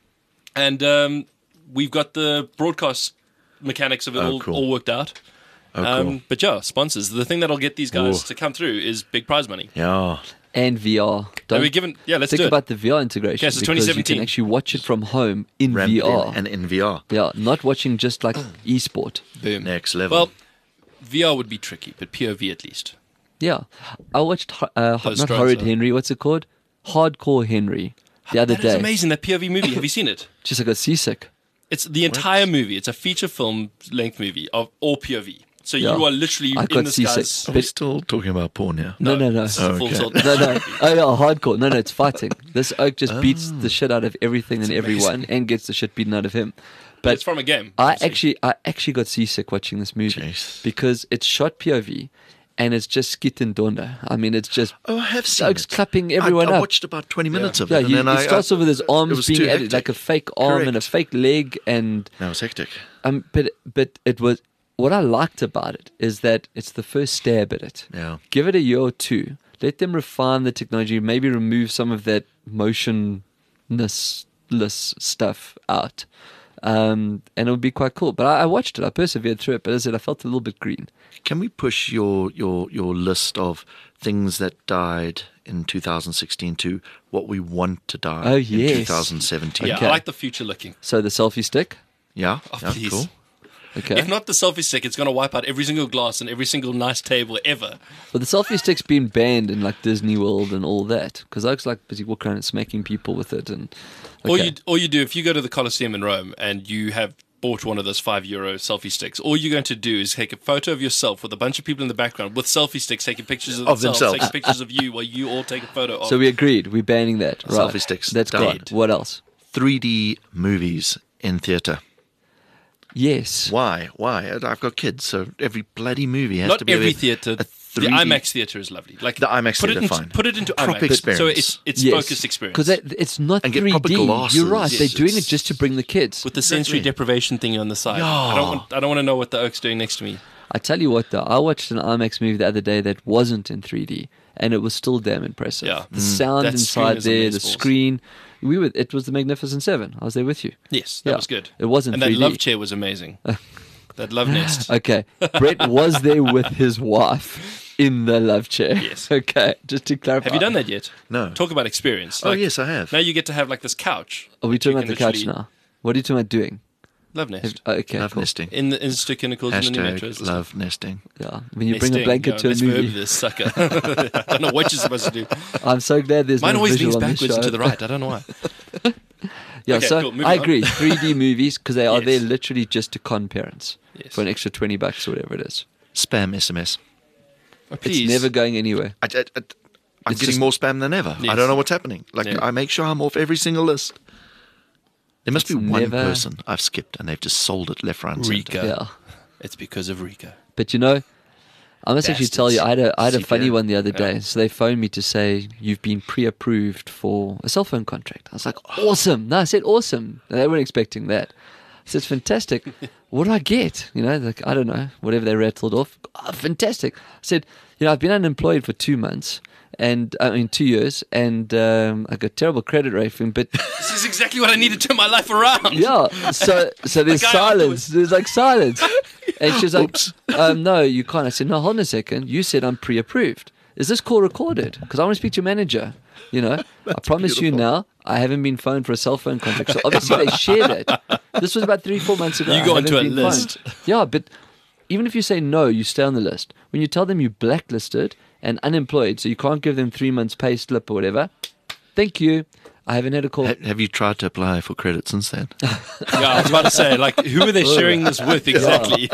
And we've got the broadcast mechanics of it Oh, cool. all worked out. Oh, cool. But yeah, sponsors. The thing that'll get these guys to come through is big prize money. Yeah. And VR. Don't we're given- yeah, let's think do it. about the VR integration. Okay, so because you 2017. can actually watch it from home in Ramp it in VR. and in VR. Yeah, not watching just like esport. Boom. Next level. Well, VR would be tricky, but POV at least. Yeah, I watched not drones, Horrid huh? Henry. What's it called? Hardcore Henry. The other That is day, amazing, that POV movie. Have you seen it? just I got seasick. It's the entire movie. It's a feature film length movie of all POV. So Yeah. you are literally I in got this seasick. guy's... Are we still talking about porn here? No. This is a full Okay. sort- No. Oh yeah, hardcore. No, it's fighting. This oak just beats the shit out of everything and everyone, and gets the shit beaten out of him. But it's from a game. I obviously. actually got seasick watching this movie Jeez. because it's shot POV, and it's just skit and donda. I mean, it's just Oh, I have seen Oak's it. clapping everyone I up. watched about 20 minutes of Yeah, it. And then he starts off with his it arms was being too added, like a hectic. fake arm and a Correct. fake leg, and That was hectic. but it was what I liked about it is that it's the first stab at it. Yeah. Give it a year or two. Let them refine the technology. Maybe remove some of that motionless stuff out, and it would be quite cool. But I watched it. I persevered through it. But as I said, I felt a little bit green. Can we push your list of things that died in 2016 to what we want to die Oh, in yes. 2017? Yeah, Okay. I like the future looking. So the selfie stick. Yeah? Oh, Yeah, please. cool. Okay. If not the selfie stick, it's going to wipe out every single glass and every single nice table ever. But the selfie stick's been banned in like Disney World and all that because I was like busy walking around and smacking people with it. And okay. All you do, if you go to the Colosseum in Rome and you have bought one of those €5 selfie sticks, all you're going to do is take a photo of yourself with a bunch of people in the background with selfie sticks taking pictures of themselves. taking pictures of you while you all take a photo of. So we agreed. We're banning that. Right. Selfie sticks That's died. good. What else? 3D movies in theatre. Yes. Why? I've got kids, so every bloody movie has not to be every a theater. a The 3D IMAX theater is lovely. Like The IMAX put it theater, into, fine. Put it into Proper IMAX. So experience. it's focused experience. Because it's not And get 3D. proper glasses. You're right. Yes, They're doing it it's- just to bring the kids. with the sensory Exactly. deprivation thing on the side. Yeah. I don't want to know what the Oak's doing next to me. I tell you what, though, I watched an IMAX movie the other day that wasn't in 3D, and it was still damn impressive. Yeah. The sound That screen inside is there, the amazeballs. screen. It was the Magnificent Seven. I was there with you. Yes, that Yeah. was good. It wasn't and that 3D. love chair was amazing. That love nest. Okay, Brett was there with his wife in the love chair. Yes. Okay, just to clarify. Have you done that yet? No. Talk about experience. Oh, yes, I have. Now you get to have like this couch. Are we that you talking about can the couch literally- now? What are you talking about doing? Love nest. Okay, Love cool. nesting. In the Stoichnicals and the new Hashtag metros. love nesting. Yeah, when you bring a Nesting. blanket Yeah, to a let's verb movie. this sucker. I don't know what you're supposed to do. I'm so glad there's Mine no always leans visual on this backwards show. and to the right. I don't know why. Yeah, Okay, so cool, moving I on. agree. 3D movies because they are there Yes. literally just to con parents Yes. for an extra $20 or whatever it is. Spam SMS. Please. It's never going anywhere. I'm It's getting just- more spam than ever. Yes. I don't know what's happening. Like, Yeah. I make sure I'm off every single list. There must It's be one never- person I've skipped and they've just sold it left, right, and Rika. centre. Yeah, It's because of Rika. but you know, I must actually tell you, I had a funny CPA. one the other day. Yeah. So they phoned me to say you've been pre-approved for a cell phone contract. I was like, awesome. No, I said awesome. They weren't expecting that. I said, fantastic. What do I get? You know, like I don't know, whatever they rattled off. Oh, fantastic. I said, I've been unemployed for 2 months. And 2 years, and I got terrible credit rating. But This is exactly what I need to turn my life around. yeah, so there's guy silence. afterwards. There's like silence, and she's like, "No, you can't." I said, "No, hold on a second. You said I'm pre-approved. Is this call recorded? Because I want to speak to your manager. I promise you now, I haven't been phoned for a cell phone contract. So obviously they shared it. This was about 3-4 months ago. You I go haven't onto a been list. phoned. Yeah, but even if you say no, you stay on the list. When you tell them you're blacklisted and unemployed, so you can't give them 3 months pay slip or whatever. Thank you. I haven't had a call. Have you tried to apply for credit since then? Yeah, I was about to say, like, who are they sharing this with exactly?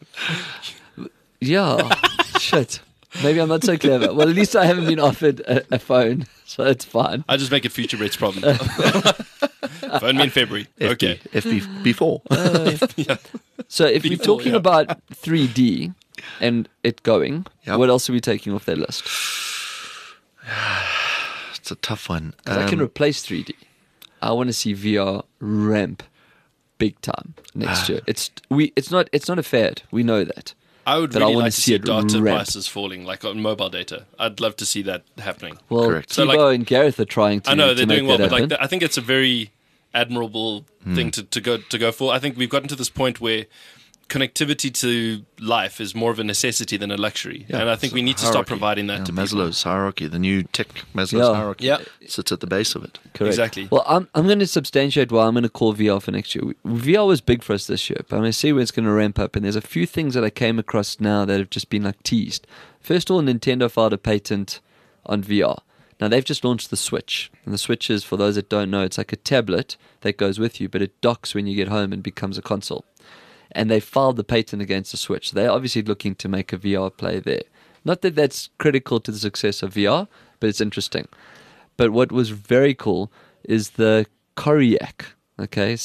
Yeah, shit. Maybe I'm not so clever. Well, at least I haven't been offered a phone, so it's fine. I just make it future Brett's problem. Phone me in February. Okay. FB before. Yeah. So if we're Before, talking yeah. about 3D and it going, Yep. what else are we taking off that list? It's a tough one. 'Cause I can replace 3D. I want to see VR ramp big time next year. It's not a fad. We know that. I would But I really wanna like to see see it data ramp. prices falling, like on mobile data. I'd love to see that happening. Well, Correct. Tebow So, like- and Gareth are trying to. I know to they're make doing well, that but happen. I think it's a very admirable thing to go for. I think we've gotten to this point where connectivity to life is more of a necessity than a luxury, and I think we need to start Hierarchy. providing that to people. Maslow's hierarchy, the new tech Maslow's Yeah. hierarchy, Yeah. sits at the base of it. Correct. Exactly. Well, I'm going to substantiate why I'm going to call VR for next year. VR was big for us this year, but I'm going to see where it's going to ramp up. And there's a few things that I came across now that have just been like teased. First of all, Nintendo filed a patent on VR. Now they've just launched the Switch, and the Switch is, for those that don't know, it's like a tablet that goes with you, but it docks when you get home and becomes a console. And they filed the patent against the Switch. They're obviously looking to make a VR play there. Not that that's critical to the success of VR, but it's interesting. But what was very cool is the Koryak, okay,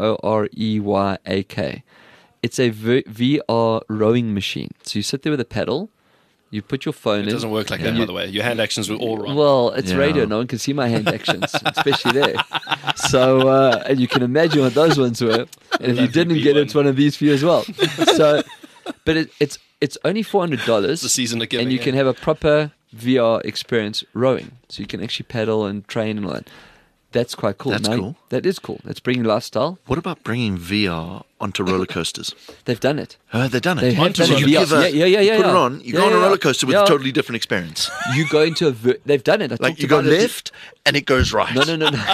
Coreyyak. It's a VR rowing machine. So you sit there with a pedal, you put your phone in. It doesn't work like that, by the way. Your hand actions were all wrong. Well, it's Yeah. radio. No one can see my hand actions, especially there. So, and you can imagine what those ones were. And if you didn't get it, it's one of these for you as well. So, but it's only $400. the season of giving. And you can have a proper VR experience rowing. So you can actually pedal and train and all that. That's quite cool. That's cool. That is cool. That's bringing lifestyle. What about bringing VR onto roller coasters? They've done it. They've done it. They have So done it. you Yeah, give a, yeah, you put yeah. it on, you Yeah, go on a yeah, roller yeah. coaster with Yeah. a totally different experience. You go into they've done it. I Like talked you go about it. left and it goes right. No.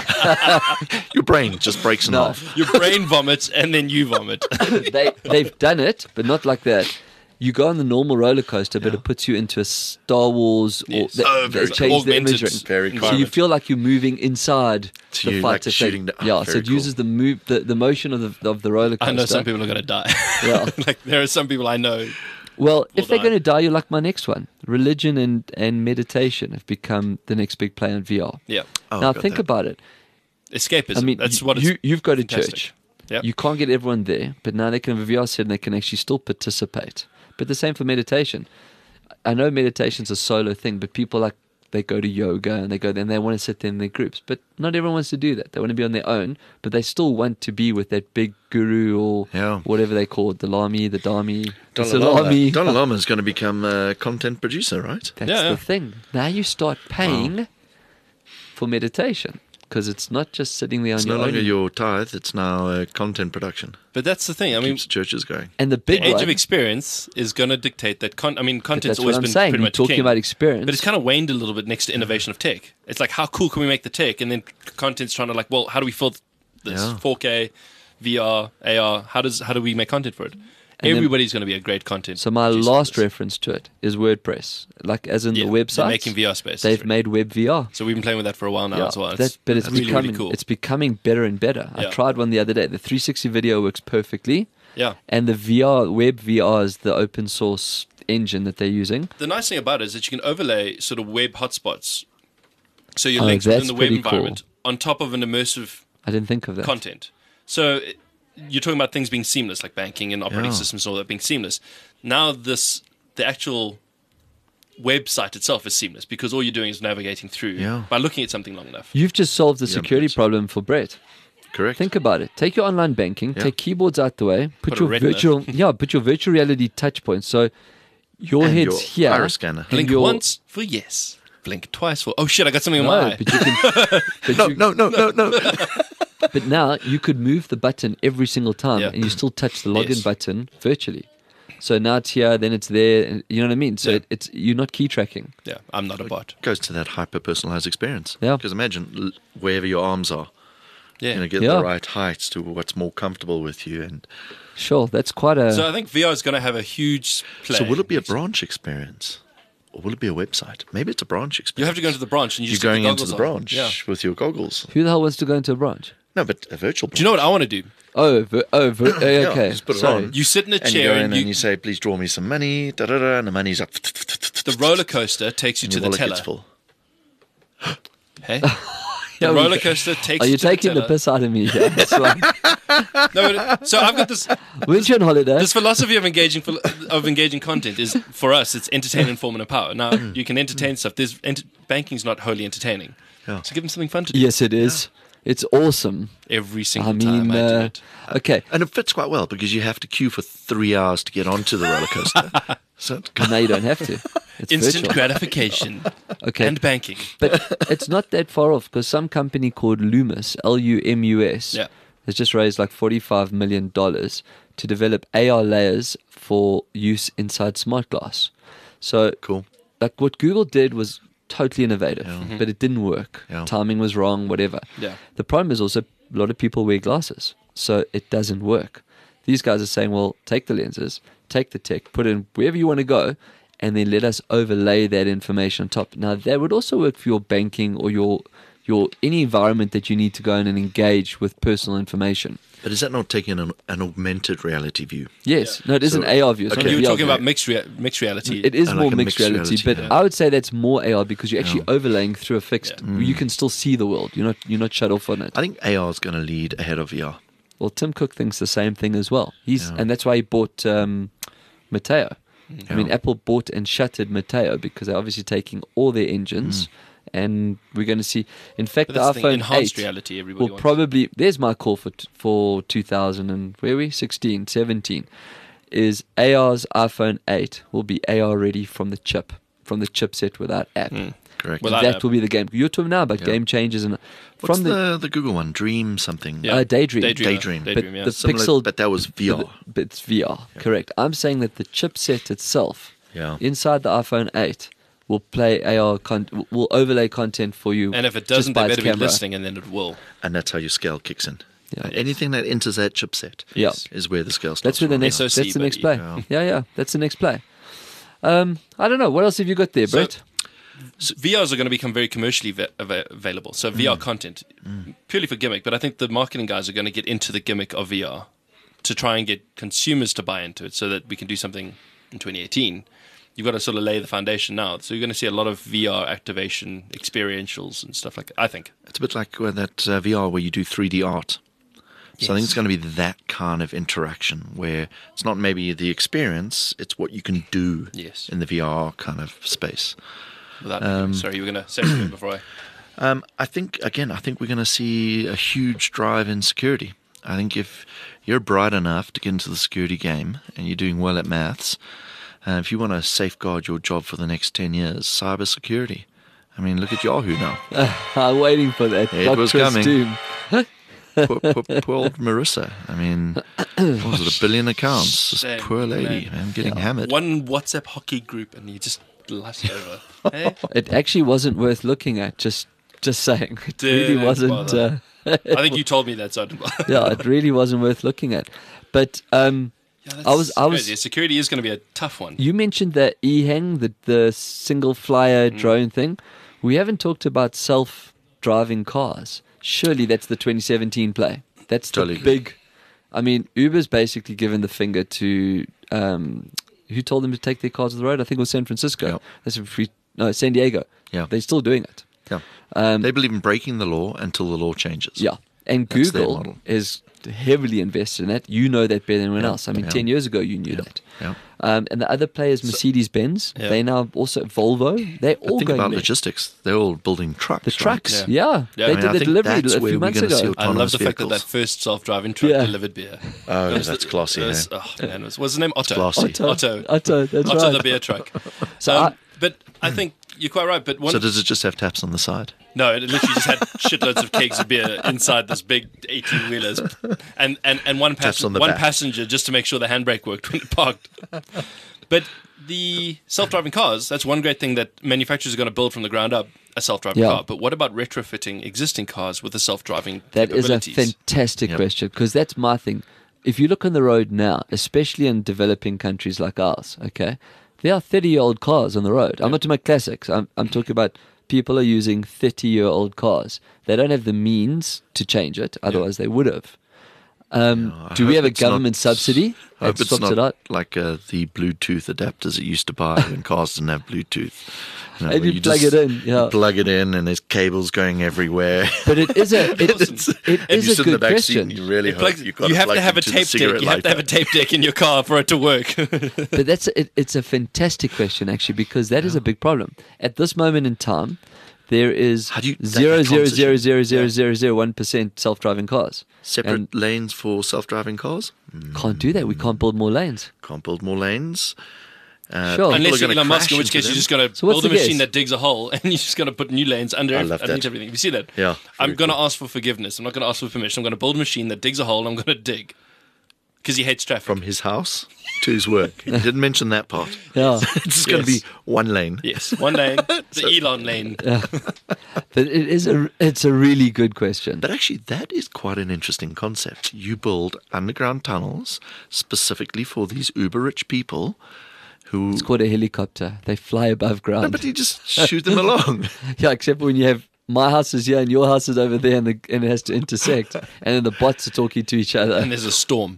Your brain just breaks in No. half. Your brain vomits and then you vomit. They've done it, but not like that. You go on the normal roller coaster, but it puts you into a Star Wars or Yes. very they change the augmented imagery. Very So you environment. feel like you're moving inside So the you fight like effect. shooting the- yeah, so very it uses the motion of the roller coaster. I know some people are going to die. Yeah. Like there are some people I know. Well, if they're die. going to die, you're like my next one. Religion and meditation have become the next big play on VR. Yeah. Oh, now got think that. about it. Escapism. I mean, that's what it's you've got a fantastic. church. Yep. You can't get everyone there, but now they can have a VR set and they can actually still participate. But the same for meditation. I know meditation's a solo thing, but people they go to yoga and they go there and they want to sit there in their groups. But not everyone wants to do that. They want to be on their own, but they still want to be with that big guru or Yeah. whatever they call it, the Lami, the Dami, the Dalai Salami. Lama is going to become a content producer, right? That's Yeah, yeah. the thing. Now you start paying for meditation because it's not just sitting there on It's your no longer own. your tithe, it's now content production. But that's the thing. I mean, Keeps churches going. And the the big age one, of experience is going to dictate that. but Content's that's always what I'm been saying. pretty You're much talking king. about experience. But it's kind of waned a little bit next to innovation of tech. It's like, how cool can we make the tech? And then content's trying to well, how do we fill this? Yeah. 4K, VR, AR. How do we make content for it? then- Everybody's going to be a great content. So my producer last for this. reference to it is WordPress, like as in Yeah, the they're website. making VR space. They've made web VR. So we've been playing with that for a while now as well. but it's really, becoming really cool. it's becoming better and better. I Yeah. tried one the other day. The 360 video works perfectly, Yeah. and the VR web VR is the open source engine that they're using. The nice thing about it is that you can overlay sort of web hotspots. So your Oh, links within that's the web pretty environment on top of an immersive I didn't think of that. content. So you're talking about things being seamless, like banking and operating Yeah. systems and all that being seamless. Now the actual website itself is seamless because all you're doing is navigating through Yeah. by looking at something long enough. You've just solved the Yeah, security but- problem for Brett. Correct. Think about it. Take your online banking, Yeah. take keyboards out the way, put Put a your retina. put your virtual reality touch points. So your And head's your here. iris scanner. and Blink your- once for yes. Blink twice for oh shit, I got something in No, my eye. but you can. But No, you- no. But now you could move the button every single time, Yeah. and you still touch the login Yes. button virtually. So now it's here, then it's there. And you know what I mean? So Yeah. it's you're not key tracking. Yeah, I'm not a bot. Goes to that hyper personalized experience. Yeah. Because imagine wherever your arms are, Yeah. get Yeah. the right heights to what's more comfortable with you. And Sure, that's quite a. So I think VR is going to have a huge play. so, will it be a branch experience, or will it be a website? Maybe it's a branch experience. You have to go into the branch and you You're just get going the into the goggles on. branch Yeah. with your goggles. who the hell wants to go into a branch? No, but a virtual branch. Do you know what I want to do? Yeah, okay. just put it Sorry. on. You sit in a And you chair go in and and you say, please draw me some money, da-da-da, and the money's up. the roller coaster takes you and to your the wallet teller. gets full. Hey? Yeah, The we roller go- coaster takes Are you you to taking the the teller. piss out of me here? It's like, No, but, so I've got this weren't you on holiday? this philosophy of engaging content is for us it's entertain, inform, and empower. Now you can entertain stuff. Banking's not wholly entertaining. Yeah. So give them something fun to do Yes, it is. It's awesome. every single I time mean, I do it. okay. And it fits quite well because you have to queue for 3 hours to get onto the roller coaster. So it's No, you don't have to. It's Instant virtual. gratification Okay. and banking. But it's not that far off because some company called Lumus, Lumus, Yeah. has just raised like $45 million to develop AR layers for use inside smart glass. So, cool. like what Google did was totally innovative, but it didn't work. Yeah. Timing was wrong, whatever. Yeah. The problem is also a lot of people wear glasses, so it doesn't work. These guys are saying, well, take the lenses, take the tech, put it in wherever you want to go, and then let us overlay that information on top. Now, that would also work for your banking or your any environment that you need to go in and engage with personal information. But is that not taking an augmented reality view? Yes. No, it is So- an AR view. It's okay. not a You were VR talking view. about mixed reality. It is Like more a mixed mixed reality, reality, but I would say that's more AR because you're actually overlaying through a fixed. Mm. You can still see the world. You're not shut off on it. I think AR is going to lead ahead of VR. Well, Tim Cook thinks the same thing as well. And that's why he bought Mateo. I mean, Apple bought and shuttered Mateo because they're obviously taking all their engines, and we're going to see. In fact, But the that's the thing, iPhone enhanced 8 reality everybody will wants. probably. There's my call for 2000 and where are we 16, 17. Is AR's iPhone 8 will be AR ready from the chipset without app. Correct. Without That app. will be the game. You're talking now about game changers and What's from the Google one? Dream something. Yeah. Daydream. Daydream. But yeah. the Similar, Pixel, but that was VR. but it's VR, correct. I'm saying that the chipset itself, Yeah. inside the iPhone 8, will play AR, will overlay content for you. And if it just doesn't, by they its better be camera. listening, and then it will. And that's how your scale kicks in. Yeah. Anything that enters that chipset Yeah. is where the scale starts. That's where the from. next. SoC, That's the next buddy. play. Yeah, that's the next play. I don't know. What else have you got there, So- Brett? VRs are going to become very commercially available. So VR content, purely for gimmick. But I think the marketing guys are going to get into the gimmick of VR to try and get consumers to buy into it so that we can do something in 2018. You've got to sort of lay the foundation now. So you're going to see a lot of VR activation, experientials and stuff like that, I think. It's a bit like that VR where you do 3D art. So I think it's going to be that kind of interaction where it's not maybe the experience, it's what you can do Yes. in the VR kind of space. Without sorry, you were going to say something before I... I think we're going to see a huge drive in security. I think if you're bright enough to get into the security game and you're doing well at maths, if you want to safeguard your job for the next 10 years, cybersecurity. I mean, look at Yahoo now. I'm waiting for that. It Not was Chris coming. Doom. Poor old Marissa. I mean, what was it, 1 billion accounts? This Shame, poor lady, man, getting hammered. One WhatsApp hockey group and you just lust over. Hey? It actually wasn't worth looking at. Just saying, it really Didn't wasn't. bother. I think you told me that, so I didn't bother. Yeah, it really wasn't worth looking at. But I was. Crazy. Security is going to be a tough one. You mentioned the EHang, the single flyer drone thing. We haven't talked about self-driving cars. Surely that's the 2017 play. That's Totally the agree. big. I mean, Uber's basically given the finger to who told them to take their cars to the road. I think it was San Francisco. Yep. That's San Diego. Yeah. They're still doing it. Yeah. They believe in breaking the law until the law changes. Yeah. And That's their Google model. is heavily invested in that. You know that better than anyone Yeah. else. I mean, Yeah. 10 years ago, you knew that. Yeah. And the other players, Mercedes-Benz, Yeah. they now also, Volvo, they're But all think going about there. logistics. They're all building trucks. The right? trucks, Yeah. yeah. Yeah. They I mean, did I the think delivery that's a where few we're months gonna see ago. I love autonomous the fact that vehicles. first self-driving truck Yeah. delivered beer. Oh, It was that's the- classy. it was- eh? Oh man, what's the name? Otto. Classy. Otto. Otto, that's Otto right. the beer truck. So But I think you're quite right. But one, So does it just have taps on the side? no, it literally just had shitloads of kegs of beer inside this big 18-wheelers, and one Taps on the back. passenger just to make sure the handbrake worked when it parked. But the self-driving cars, that's one great thing that manufacturers are going to build from the ground up, a self-driving Yeah. car. But what about retrofitting existing cars with the self-driving That is a capabilities? fantastic Yep. question because that's my thing. If you look on the road now, especially in developing countries like ours, okay, there are 30-year-old cars on the road. I'm not talking about classics. I'm talking about people are using 30-year-old cars. They don't have the means to change it, otherwise they would have. I Do we hope have a it's not- government subsidy I hope that it's swaps it not out? like the Bluetooth adapters it used to buy when cars didn't have Bluetooth. And where you plug it in, yeah. You plug it in, and there's cables going everywhere. But it is a it Listen, is and you a sit in the good back seat, question. and you really It hope plugs- you've got you have plug to have a into the tape deck. cigarette You have to have a lighter. tape deck in your car for it to work. But it's a fantastic question actually because that is a big problem. At this moment in time, there is How do you- that 0.0000001% self-driving cars. Separate And lanes for self-driving cars? can't do that. We can't build more lanes. Can't build more lanes. Sure. People Unless are you're gonna Elon Musk, crash in which into case them. you're just going to So what's build a the machine guess? that digs a hole and you're just going to put new lanes I love underneath that. everything. You see that? Yeah, I'm very going to cool. ask for forgiveness. I'm not going to ask for permission. I'm going to build a machine that digs a hole and I'm going to dig. Because he hates traffic. From his house to his work. He didn't mention that part. Yeah. It's just going to Yes. be one lane. Yes, one lane, the Elon lane. But it's a really good question. But actually, that is quite an interesting concept. You build underground tunnels specifically for these uber-rich people who... It's called a helicopter. They fly above No, ground. but you just shoot them along. Yeah, except when you have my house is here and your house is over there, and it has to intersect, and then the bots are talking to each other. And there's a storm.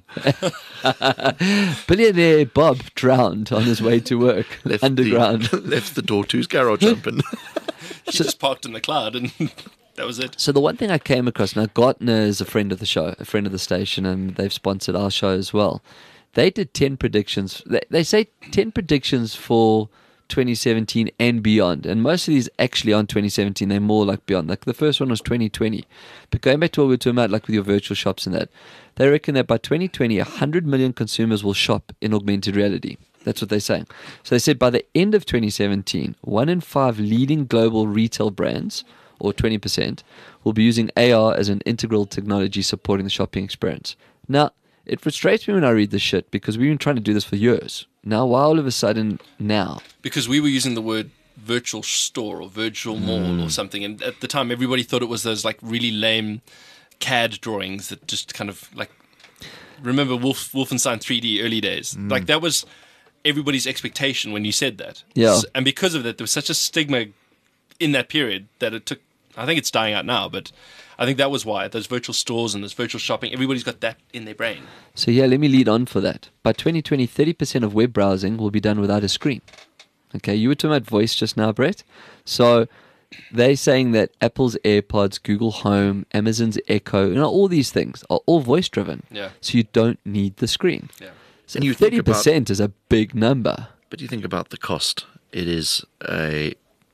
Billionaire Bob drowned on his way to work underground. Left the door to his garage open. He just parked in the cloud and that was it. So the one thing I came across, now Gartner is a friend of the show, a friend of the station, and they've sponsored our show as well. They did 10 predictions. They say 10 predictions for 2017 and beyond. And most of these actually aren't 2017. They're more like beyond. Like the first one was 2020. But going back to what we were talking about, like with your virtual shops and that, they reckon that by 2020, 100 million consumers will shop in augmented reality. That's what they're saying. So they said by the end of 2017, 1 in 5 leading global retail brands, or 20%, will be using AR as an integral technology supporting the shopping experience. Now, it frustrates me when I read this shit because we've been trying to do this for years. Now, why all of a sudden now? Because we were using the word virtual store or virtual mall or something. And at the time, everybody thought it was those like really lame CAD drawings that just kind of like, remember Wolfenstein 3D early days? Like that was everybody's expectation when you said that. Yeah. And because of that, there was such a stigma in that period that it took, I think it's dying out now, but I think that was why. Those virtual stores and this virtual shopping, everybody's got that in their brain. So yeah, let me lead on for that. By 2020, 30% of web browsing will be done without a screen. Okay, you were talking about voice just now, Brett. So they're saying that Apple's AirPods, Google Home, Amazon's Echo, all these things are all voice driven. Yeah. So you don't need the screen. Yeah. So And you think 30% is a big number. But you think about the cost. It is a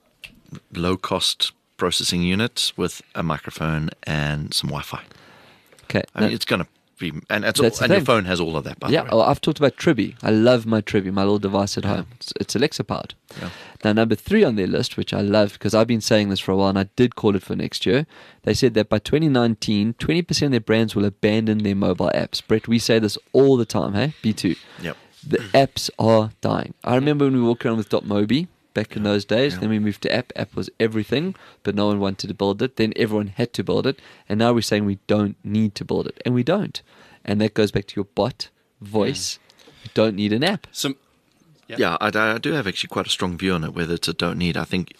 low-cost processing unit with a microphone and some Wi-Fi. Okay. I mean, now- it's going to be... And, That's the and your thing. phone has all of that, by yeah, the way. I've talked about Tribi. I love my Tribi, my little device at home. It's Alexa powered. Yeah. Now, number 3 on their list, which I love because I've been saying this for a while and I did call it for next year, they said that by 2019, 20% of their brands will abandon their mobile apps. Brett, we say this all the time, hey? B2. Yep. The apps are dying. I remember when we walked around with .mobi back in those days. Then we moved to app. App was everything, but no one wanted to build it. Then everyone had to build it. And now we're saying we don't need to build it. And we don't. And that goes back to your bot voice. You don't need an app. So, Yeah, I do have actually quite a strong view on it, whether it's a don't need. I think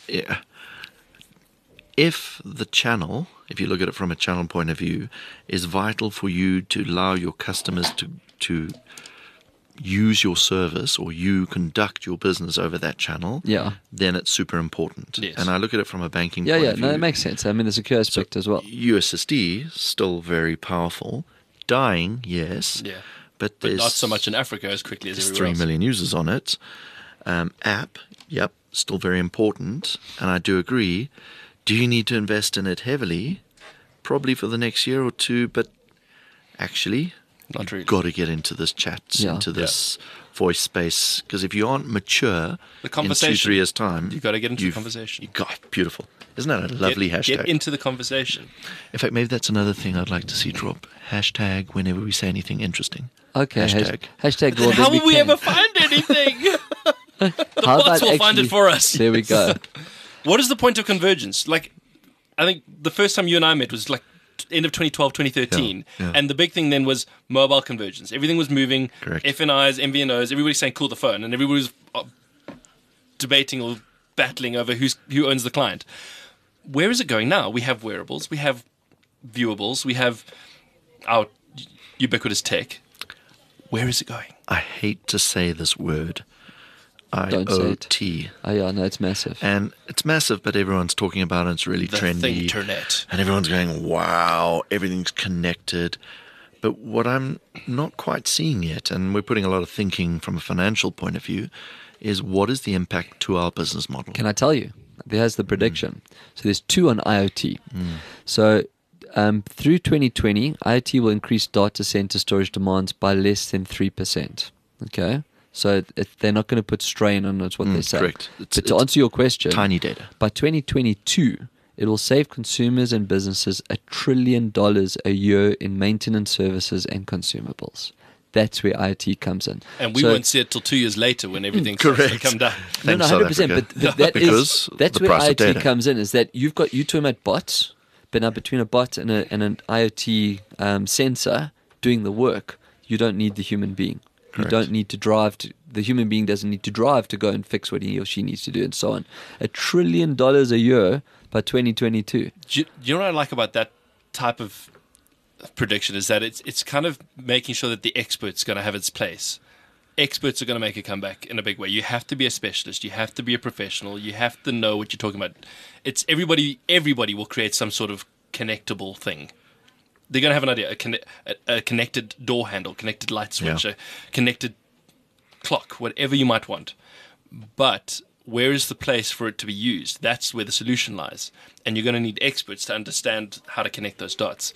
if the channel, if you look at it from a channel point of view, is vital for you to allow your customers to use your service or you conduct your business over that channel, Yeah. then it's super important. Yes. And I look at it from a banking Yeah, point yeah. of view. No, that makes sense. I mean, the secure aspect as well. USSD, still very powerful. Dying, yes. yeah. But But there's not so much in Africa as quickly as there's everywhere 3 else. million users on it. App, yep, still very important. And I do agree. Do you need to invest in it heavily? Probably for the next year or two, but actually, Not really. you've got to get into this chat, Yeah. into this voice space. Because if you aren't mature The in conversation. 2-3 years' time, You've got to get into the you've- conversation. You got beautiful. Isn't that a lovely hashtag? Get into the conversation. In fact, maybe that's another thing I'd like to see drop. Hashtag whenever we say anything interesting. Okay. Hashtag. Hashtag. Then well, how then will we can. ever find anything? The How bots about will find actually- it for us. There we go. What is the point of convergence? Like, I think the first time you and I met was like end of 2012, 2013. Yeah, yeah. And the big thing then was mobile convergence. Everything was moving. Correct. FNIs, MVNOs, everybody's saying, cool the phone. And everybody was debating or battling over who owns the client. Where is it going now? We have wearables. We have viewables. We have our ubiquitous tech. Where is it going? I hate to say this word. Don't say it. IoT. Oh, yeah, no, it's massive. And it's massive, but everyone's talking about it. It's really The trendy. Internet. And everyone's going, wow, everything's connected. But what I'm not quite seeing yet, and we're putting a lot of thinking from a financial point of view, is what is the impact to our business model? Can I tell you? There's the prediction. So there's 2 on IoT. So through 2020, IoT will increase data center storage demands by less than 3%. Okay? So they're not going to put strain on it, what they say. Correct. But to answer your question, Tiny data. by 2022, it will save consumers and businesses $1 trillion a year in maintenance services and consumables. That's where IoT comes in. And we So- won't see it till 2 years later when everything starts to Correct. come down. No, Thanks, no, South 100%. Africa. But that's Because that's the where price of IoT data. comes in. Is that you talking about bots, but now between a bot and an IoT sensor doing the work, you don't need the human being. You Correct. don't need to drive. The human being doesn't need to drive to go and fix what he or she needs to do, and so on. $1 trillion a year by 2022. Do you know what I like about that type of prediction is that it's kind of making sure that the expert's going to have its place. Experts are going to make a comeback in a big way. You have to be a specialist. You have to be a professional. You have to know what you're talking about. It's everybody will create some sort of connectable thing. They're going to have an idea, a connected door handle, connected light switch, Yeah. a connected clock, whatever you might want. But where is the place for it to be used? That's where the solution lies. And you're going to need experts to understand how to connect those dots.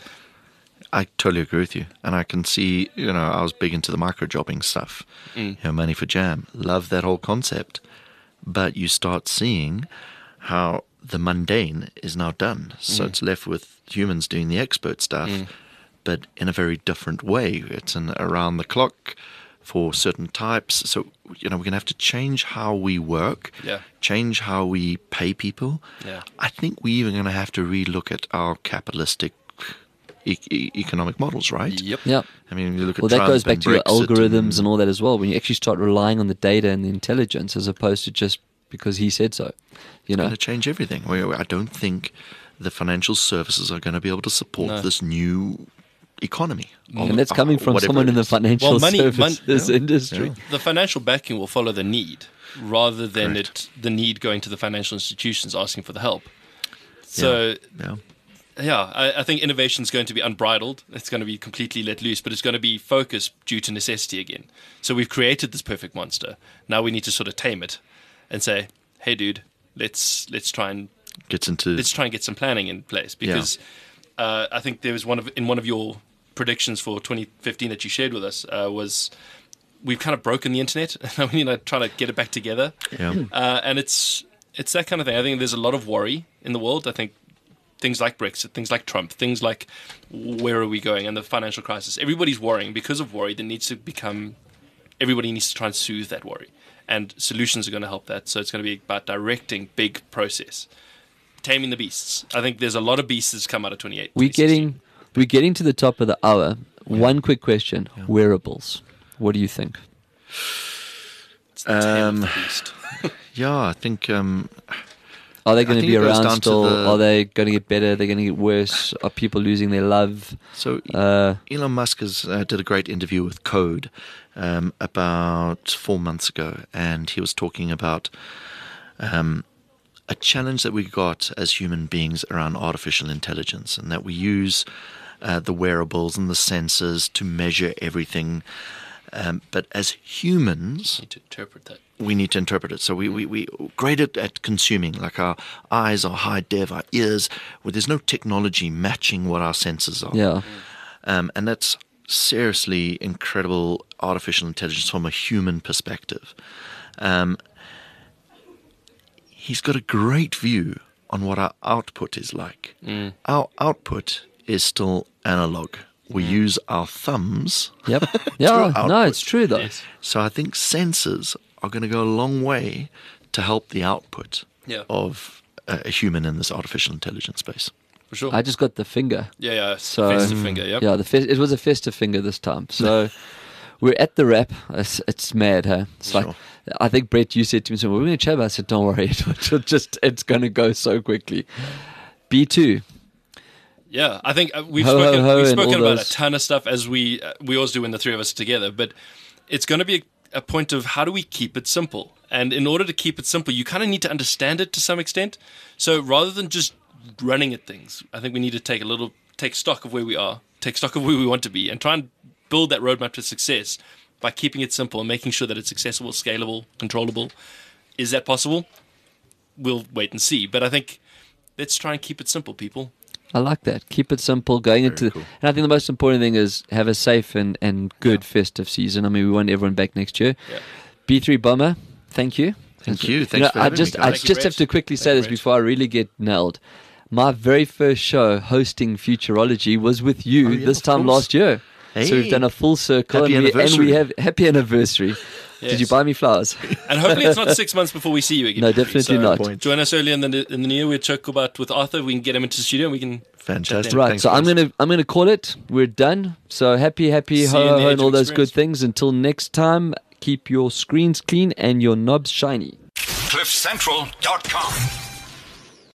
I totally agree with you. And I can see, I was big into the micro jobbing stuff. Money for Jam. Love that whole concept. But you start seeing how the mundane is now done. So it's left with humans doing the expert stuff, but in a very different way. It's an around the clock for certain types. So, we're going to have to change how we work, change how we pay people. Yeah. I think we're even going to have to relook at our capitalistic economic models, right? Yep. Yeah. I mean, you look at Well, that Trump goes back and to your Brexit algorithms and all that as well. When you actually start relying on the data and the intelligence as opposed to just because he said so, going to change everything. I don't think the financial services are going to be able to support this new economy. And that's coming from whatever someone it in the is. financial Well, services industry. The financial backing will follow the need rather than Correct. the need going to the financial institutions asking for the help. So, Yeah. I think innovation is going to be unbridled. It's going to be completely let loose, but it's going to be focused due to necessity again. So we've created this perfect monster. Now we need to sort of tame it and say, hey, dude, let's try and get some planning in place, because I think there was in one of your predictions for 2015 that you shared with us was we've kind of broken the internet and we need to try to get it back together. Yeah. And it's that kind of thing. I think there's a lot of worry in the world. I think things like Brexit, things like Trump, things like where are we going and the financial crisis. Everybody's worrying. Because of worry, everybody needs to try and soothe that worry. And solutions are going to help that. So it's going to be about directing big process. Taming the beasts. I think there's a lot of beasts that's come out of 28. We're getting to the top of the hour. One quick question. Wearables. What do you think? It's the tail of the beast. Yeah, I think Are they going to think be it goes around down to still? the- Are they going to get better? Are they going to get worse? Are people losing their love? so. Uh, Elon Musk did a great interview with Code about 4 months ago, and he was talking about a challenge that we got as human beings around artificial intelligence, and that we use the wearables and the sensors to measure everything. But as humans, Need to interpret that. we need to interpret it. So we great at consuming, like our eyes are high def, our ears, where there's no technology matching what our senses are. yeah. And that's seriously incredible artificial intelligence from a human perspective. He's got a great view on what our output is like. Our output is still analog. We use our thumbs. Yep. Yeah. No, output. it's true though. Yes. So I think sensors are going to go a long way to help the output of a human in this artificial intelligence space. For sure. I just got the finger. Yeah. So Festive finger, yep. yeah, it was a festive finger this time. So we're at the wrap. It's mad, huh? It's like Sure. I think Brett, you said to me, "So we're going to chat about." I said, "Don't worry, it's going to go so quickly." B2. Yeah, I think we've Ho, ho, spoken, ho, we've and spoken all about those. a ton of stuff as we always do when the three of us are together, but it's going to be a point of how do we keep it simple? And in order to keep it simple, you kind of need to understand it to some extent. So rather than just running at things, I think we need to take stock of where we are, take stock of where we want to be, and try and build that roadmap to success by keeping it simple and making sure that it's accessible, scalable, controllable. Is that possible? we'll wait and see. But I think let's try and keep it simple, people. I like that. Keep it simple going into cool. and I think the most important thing is have a safe and good festive season. I mean, we want everyone back next year. Yeah. B3 Bomber, thank you. Thank you. Thanks for I having just me, I guys. just have to quickly say you, this Brett. before I really get nailed. My very first show hosting Futurology was with you this of time course. last year. So we've Hey. done a full circle Happy and we anniversary. have happy anniversary. Did you Yes. buy me flowers? And hopefully it's not 6 months before we see you again. No, definitely So not. Point. Join us early in the new year. We'll talk about with Arthur. We can get him into the studio and we can. Fantastic. Right, Thanks, so I'm guys. gonna call it. We're done. So happy, See you ho in ho the ho, age and of all those experience. good things. Until next time, keep your screens clean and your knobs shiny. CliffCentral.com.